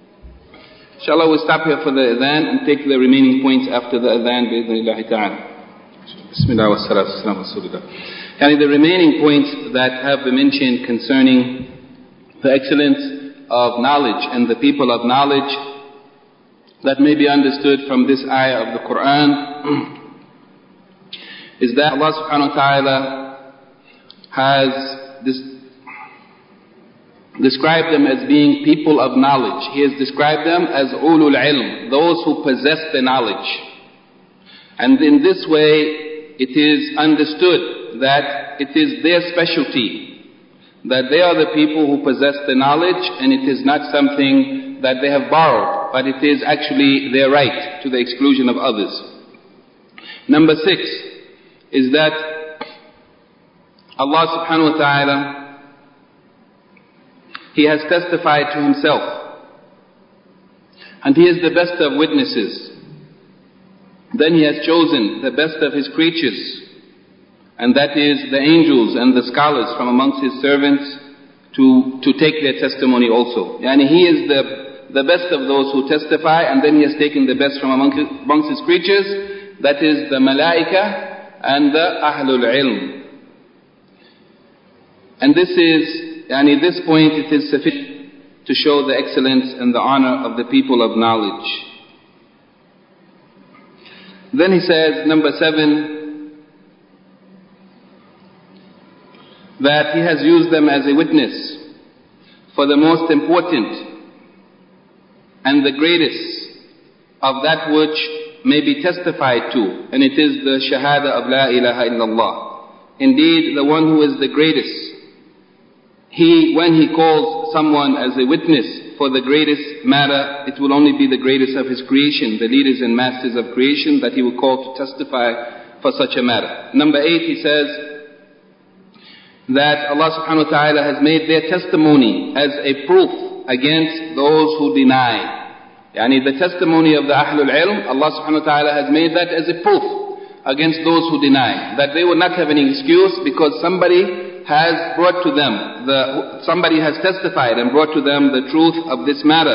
Inshallah, we'll stop here for the adhan and take the remaining points after the adhan bi'idhnillahi ta'ala. Bismillah wa salatu wa salam wa rasulillah. And the remaining points that have been mentioned concerning the excellence of knowledge and the people of knowledge that may be understood from this ayah of the Quran is that Allah subhanahu wa ta'ala has this described them as being people of knowledge. He has described them as ulul ilm, those who possess the knowledge. And in this way, it is understood that it is their specialty, that they are the people who possess the knowledge, and it is not something that they have borrowed, but it is actually their right to the exclusion of others. Number six is that Allah subhanahu wa ta'ala, He has testified to Himself, and He is the best of witnesses. Then He has chosen the best of His creatures, and that is the angels and the scholars from amongst His servants, to, to take their testimony also. Yani He is the, the best of those who testify, and then He has taken the best from amongst, amongst His creatures, that is the malaika and the ahlul ilm. And this is, yani this point, it is sufficient to show the excellence and the honor of the people of knowledge. Then he says, number seven, that He has used them as a witness for the most important and the greatest of that which may be testified to, and it is the shahada of La ilaha illallah. Indeed, the one who is the greatest, He, when He calls someone as a witness for the greatest matter, it will only be the greatest of His creation, the leaders and masters of creation, that He will call to testify for such a matter. Number eight, he says that Allah subhanahu wa ta'ala has made their testimony as a proof against those who deny. Yani the testimony of the Ahlul Ilm, Allah subhanahu wa ta'ala has made that as a proof against those who deny, that they will not have any excuse because somebody has brought to them, the, somebody has testified and brought to them the truth of this matter.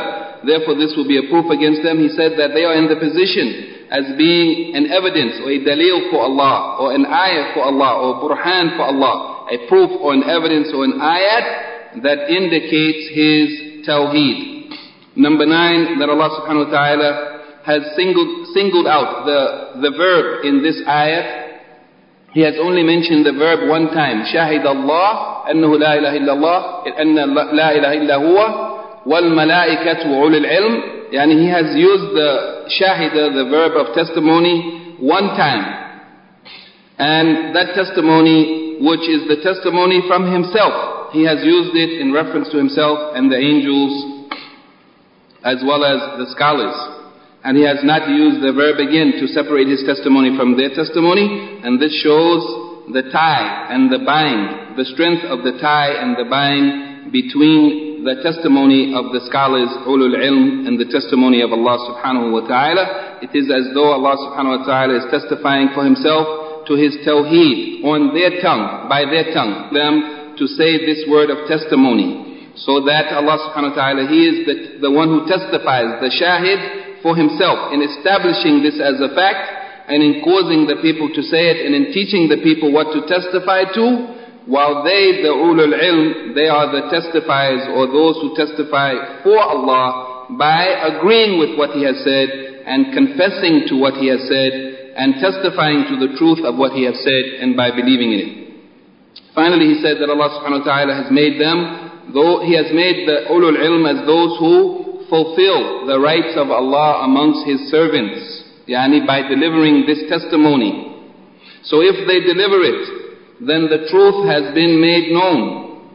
therefore this will be a proof against them. He said that they are in the position as being an evidence or a dalil for Allah, or an ayat for Allah, or burhan for Allah, a proof or an evidence or an ayat that indicates His tawheed. Number nine, that Allah subhanahu wa ta'ala has singled, singled out the, the verb in this ayat. He has only mentioned the verb one time. شَهِدَ اللَّهُ أَنَّهُ لَا إِلَهَ إِلَّا اللَّهُ أَنَّ لَا إِلَهَ إِلَّا هُوَ وَالْمَلَائِكَةُ وَأُولُو الْعِلْمِ. Yani he has used the shahida, the verb of testimony, one time. And that testimony, which is the testimony from himself, he has used it in reference to himself and the angels, as well as the scholars. And he has not used the verb again to separate his testimony from their testimony. And this shows the tie and the bind, the strength of the tie and the bind between the testimony of the scholars, ulul ilm, and the testimony of Allah subhanahu wa ta'ala. It is as though Allah subhanahu wa ta'ala is testifying for himself to his tawheed on their tongue, by their tongue, them to say this word of testimony. So that Allah subhanahu wa ta'ala, He is the, the one who testifies, the shahid, for himself, in establishing this as a fact, and in causing the people to say it, and in teaching the people what to testify to, while they, the ulul ilm, they are the testifiers, or those who testify for Allah, by agreeing with what He has said, and confessing to what He has said, and testifying to the truth of what He has said, and by believing in it. Finally, He said that Allah subhanahu wa ta'ala has made them, though He has made the ulul ilm as those who fulfill the rights of Allah amongst His servants, yani by delivering this testimony. So if they deliver it, then the truth has been made known.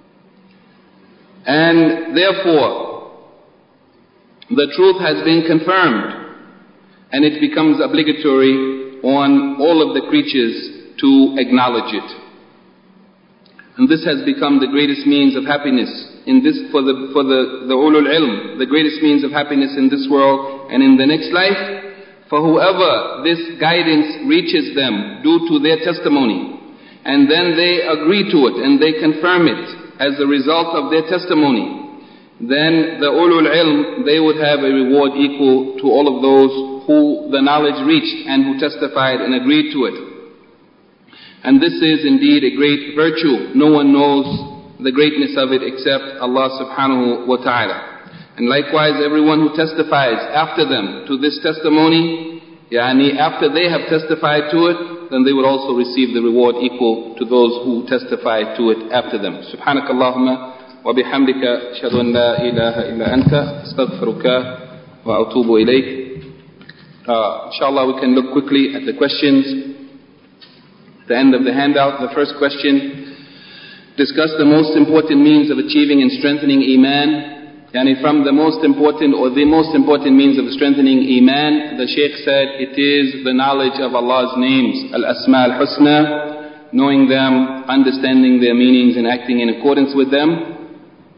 And therefore, the truth has been confirmed. And it becomes obligatory on all of the creatures to acknowledge it. And this has become the greatest means of happiness in this, for the for the, the ulul ilm, the greatest means of happiness in this world and in the next life. For whoever this guidance reaches them due to their testimony, and then they agree to it and they confirm it as a result of their testimony, then the ulul ilm, they would have a reward equal to all of those who the knowledge reached and who testified and agreed to it. And this is indeed a great virtue. No one knows the greatness of it except Allah subhanahu wa ta'ala. And likewise, everyone who testifies after them to this testimony, yani after they have testified to it, then they will also receive the reward equal to those who testified to it after them. Subhanakallahumma wa bihamdika ashhadu an la ilaha illa anta astaghfiruka wa atubu ilayk. Uh, inshallah, we can look quickly at the questions. The end of the handout, the first question, discuss the most important means of achieving and strengthening Iman. Yani from the most important or the most important means of strengthening Iman, the Shaykh said it is the knowledge of Allah's names, Al-Asma Al-Husna, knowing them, understanding their meanings and acting in accordance with them.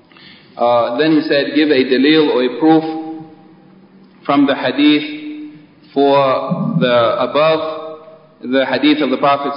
Uh, then he said, give a dalil or a proof from the hadith for the above. The hadith of the Prophet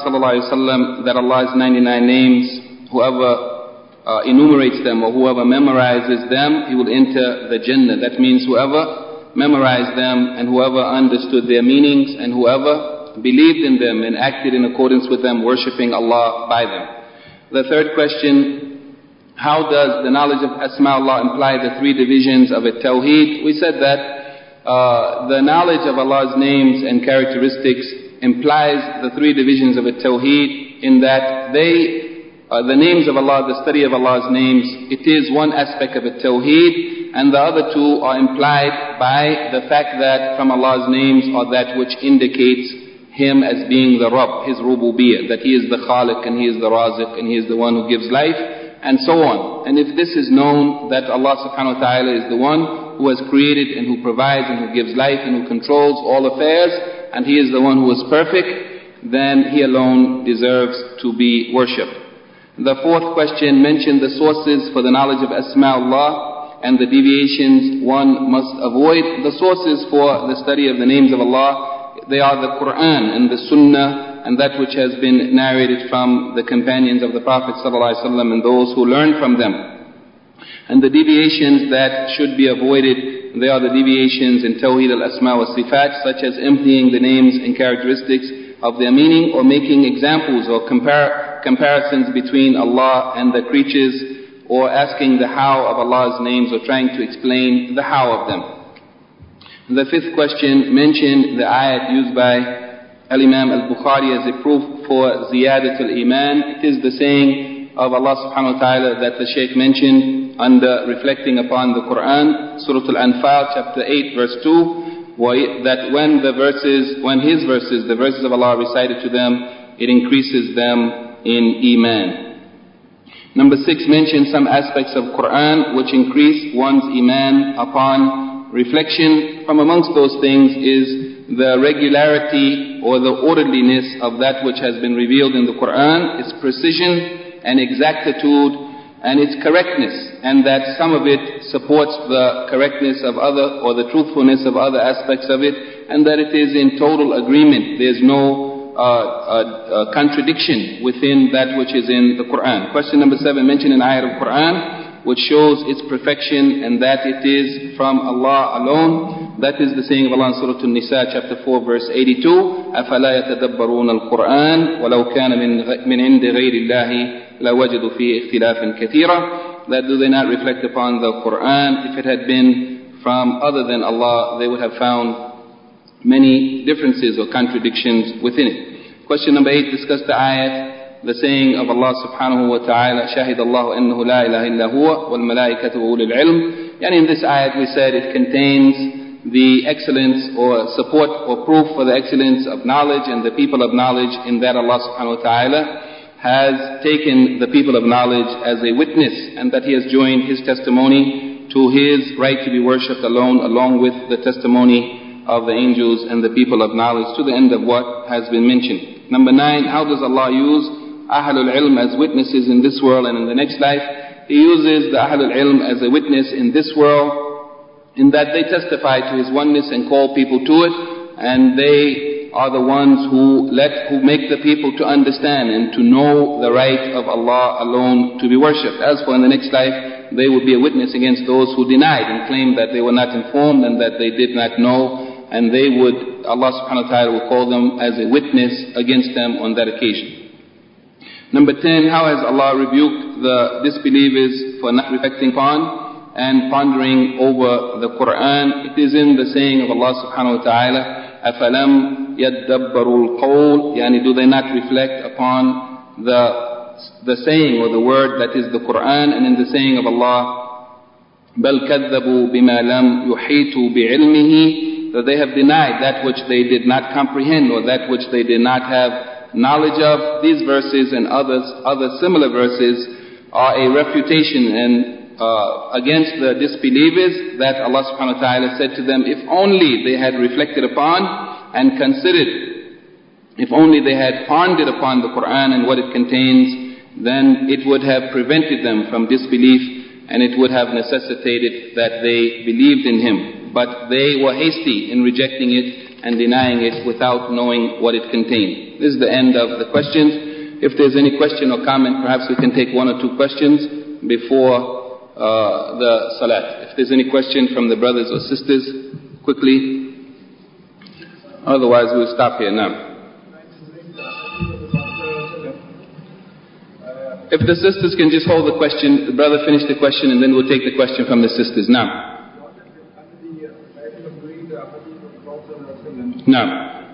ﷺ that Allah's ninety-nine names, whoever uh, enumerates them or whoever memorizes them, he will enter the Jannah. That means whoever memorized them and whoever understood their meanings and whoever believed in them and acted in accordance with them, worshipping Allah by them. The third question, how does the knowledge of Asma Allah imply the three divisions of a Tawheed? We said that uh, the knowledge of Allah's names and characteristics implies the three divisions of a tawheed, in that they, uh, the names of Allah, the study of Allah's names, it is one aspect of a tawheed, and the other two are implied by the fact that from Allah's names are that which indicates Him as being the Rabb, His rububiyyah, that He is the Khaliq and He is the Raziq and He is the one who gives life, and so on. And if this is known, that Allah subhanahu wa ta'ala is the one who has created and who provides and who gives life and who controls all affairs, and He is the one who is perfect, then He alone deserves to be worshipped. The fourth question mentioned the sources for the knowledge of Asma Allah and the deviations one must avoid. The sources for the study of the names of Allah, they are the Quran and the Sunnah and that which has been narrated from the companions of the Prophet ﷺ and those who learn from them. And the deviations that should be avoided, they are the deviations in Tawheed al-Asma wa Sifat, such as emptying the names and characteristics of their meaning, or making examples or compar comparisons between Allah and the creatures, or asking the how of Allah's names, or trying to explain the how of them. The fifth question mentioned the ayat used by Al-Imam al-Bukhari as a proof for Ziyadat al-Iman. It is the saying of Allah subhanahu wa ta'ala that the Shaykh mentioned under reflecting upon the Quran, Surah Al-Anfal, chapter eight, verse two, that when the verses, when his verses, the verses of Allah recited to them, it increases them in Iman. Number six mentioned some aspects of Quran which increase one's Iman upon reflection. From amongst those things is the regularity or the orderliness of that which has been revealed in the Quran, its precision and exactitude and its correctness, and that some of it supports the correctness of other, or the truthfulness of other aspects of it, and that it is in total agreement. There's no uh, uh, uh, contradiction within that which is in the Quran. Question number seven mentioned an ayat of Quran which shows its perfection and that it is from Allah alone. That is the saying of Allah in Surah An-Nisa, chapter four, verse eighty-two. أَفَلَا يَتَدَبَّرُونَ الْقُرْآنَ وَلَوْ كَانَ مِنْ عِنْدِ غَيْرِ اللَّهِ لَوَجَدُوا فِيهِ اخْتِلَافًا كَثِيرًا. That do they not reflect upon the Quran? If it had been from other than Allah, they would have found many differences or contradictions within it. Question number eight discussed the ayat, the saying of Allah subhanahu wa ta'ala, شَهِدَ اللَّهُ أَنَّهُ لَا إِلَهَ إِلَّا هُوَ وَالْمَلَائِكَةُ وَأُولُو الْعِلْمِ. And in this ayat we said it contains the excellence or support or proof for the excellence of knowledge and the people of knowledge, in that Allah subhanahu wa ta'ala has taken the people of knowledge as a witness, and that He has joined His testimony to His right to be worshipped alone, along with the testimony of the angels and the people of knowledge, to the end of what has been mentioned. Number nine, how does Allah use Ahlul Ilm as witnesses in this world and in the next life? He uses the Ahlul Ilm as a witness in this world, in that they testify to His oneness and call people to it, and they are the ones who let, who make the people to understand and to know the right of Allah alone to be worshipped. As for in the next life, they would be a witness against those who denied and claimed that they were not informed and that they did not know, and they would, Allah subhanahu wa ta'ala would call them as a witness against them on that occasion. Number ten, how has Allah rebuked the disbelievers for not reflecting upon and pondering over the Quran? It is in the saying of Allah subhanahu wa ta'ala, أَفَلَمْ يَدَّبَّرُوا الْقَوْلِ, يعني do they not reflect upon the, the saying or the word that is the Quran? And in the saying of Allah, بَلْ كَذَّبُوا بِمَا لَمْ يُحِيطُوا بِعِلْمِهِ, that they have denied that which they did not comprehend, or that which they did not have knowledge of. These verses and others, other similar verses are a refutation and uh, against the disbelievers, that Allah subhanahu wa ta'ala said to them, if only they had reflected upon and considered, if only they had pondered upon the Quran and what it contains, then it would have prevented them from disbelief, and it would have necessitated that they believed in Him. But they were hasty in rejecting it and denying it without knowing what it contained. This is the end of the questions. If there's any question or comment, perhaps we can take one or two questions before uh, the salat. If there's any question from the brothers or sisters, quickly. Otherwise we'll stop here now. If the sisters can just hold the question, the brother finish the question, and then we'll take the question from the sisters now. No.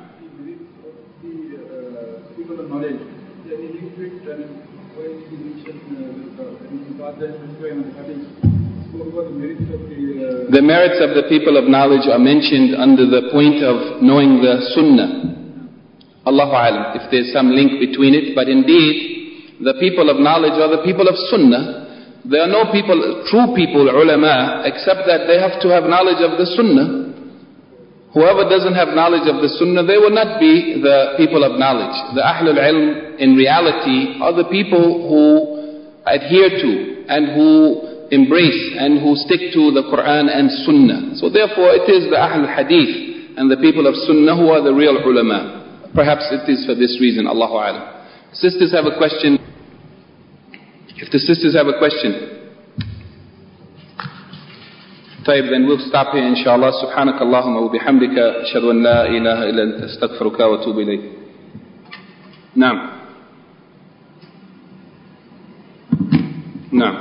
The merits of the people of knowledge are mentioned under the point of knowing the Sunnah. Allahu Alam, if there's some link between it. But indeed, the people of knowledge are the people of Sunnah. There are no people, true people, ulama, except that they have to have knowledge of the Sunnah. Whoever doesn't have knowledge of the Sunnah, they will not be the people of knowledge. The Ahlul Ilm in reality are the people who adhere to and who embrace and who stick to the Quran and Sunnah. So therefore it is the Ahlul Hadith and the people of Sunnah who are the real ulama. Perhaps it is for this reason, Allahu Alam. Sisters have a question. If the sisters have a question. طيب, then we'll stop here inshallah. سبحانك اللهم وبحمدك أشهد أن لا إله إلا أنت أستغفرك وأتوب إليك. نعم. نعم.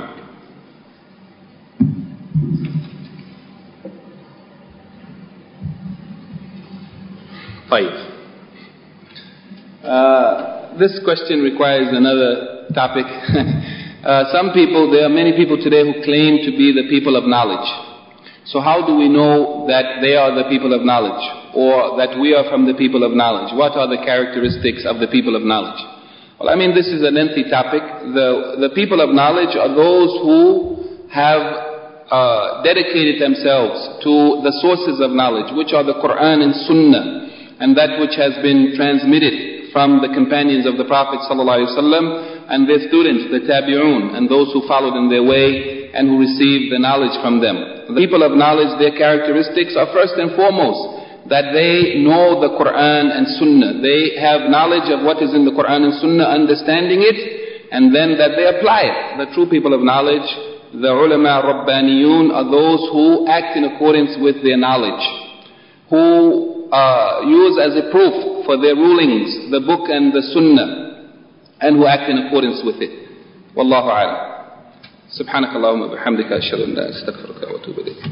طيب. Uh, this question requires another topic. uh, some people, there are many people today who claim to be the people of knowledge. So how do we know that they are the people of knowledge, or that we are from the people of knowledge? What are the characteristics of the people of knowledge? Well, I mean, this is a lengthy topic. The, the people of knowledge are those who have uh, dedicated themselves to the sources of knowledge, which are the Quran and Sunnah, and that which has been transmitted from the companions of the Prophet ﷺ and their students, the Tabi'un, and those who followed in their way and who received the knowledge from them. The people of knowledge, their characteristics are first and foremost that they know the Quran and Sunnah. They have knowledge of what is in the Quran and Sunnah, understanding it, and then that they apply it. The true people of knowledge, the ulama rabbaniyun, are those who act in accordance with their knowledge, who uh, use as a proof for their rulings the book and the Sunnah, and who act in accordance with it. Wallahu a'lam. سبحانك اللهم وبحمدك أشهد أن لا إله إلا أنت أستغفرك وأتوب إليك.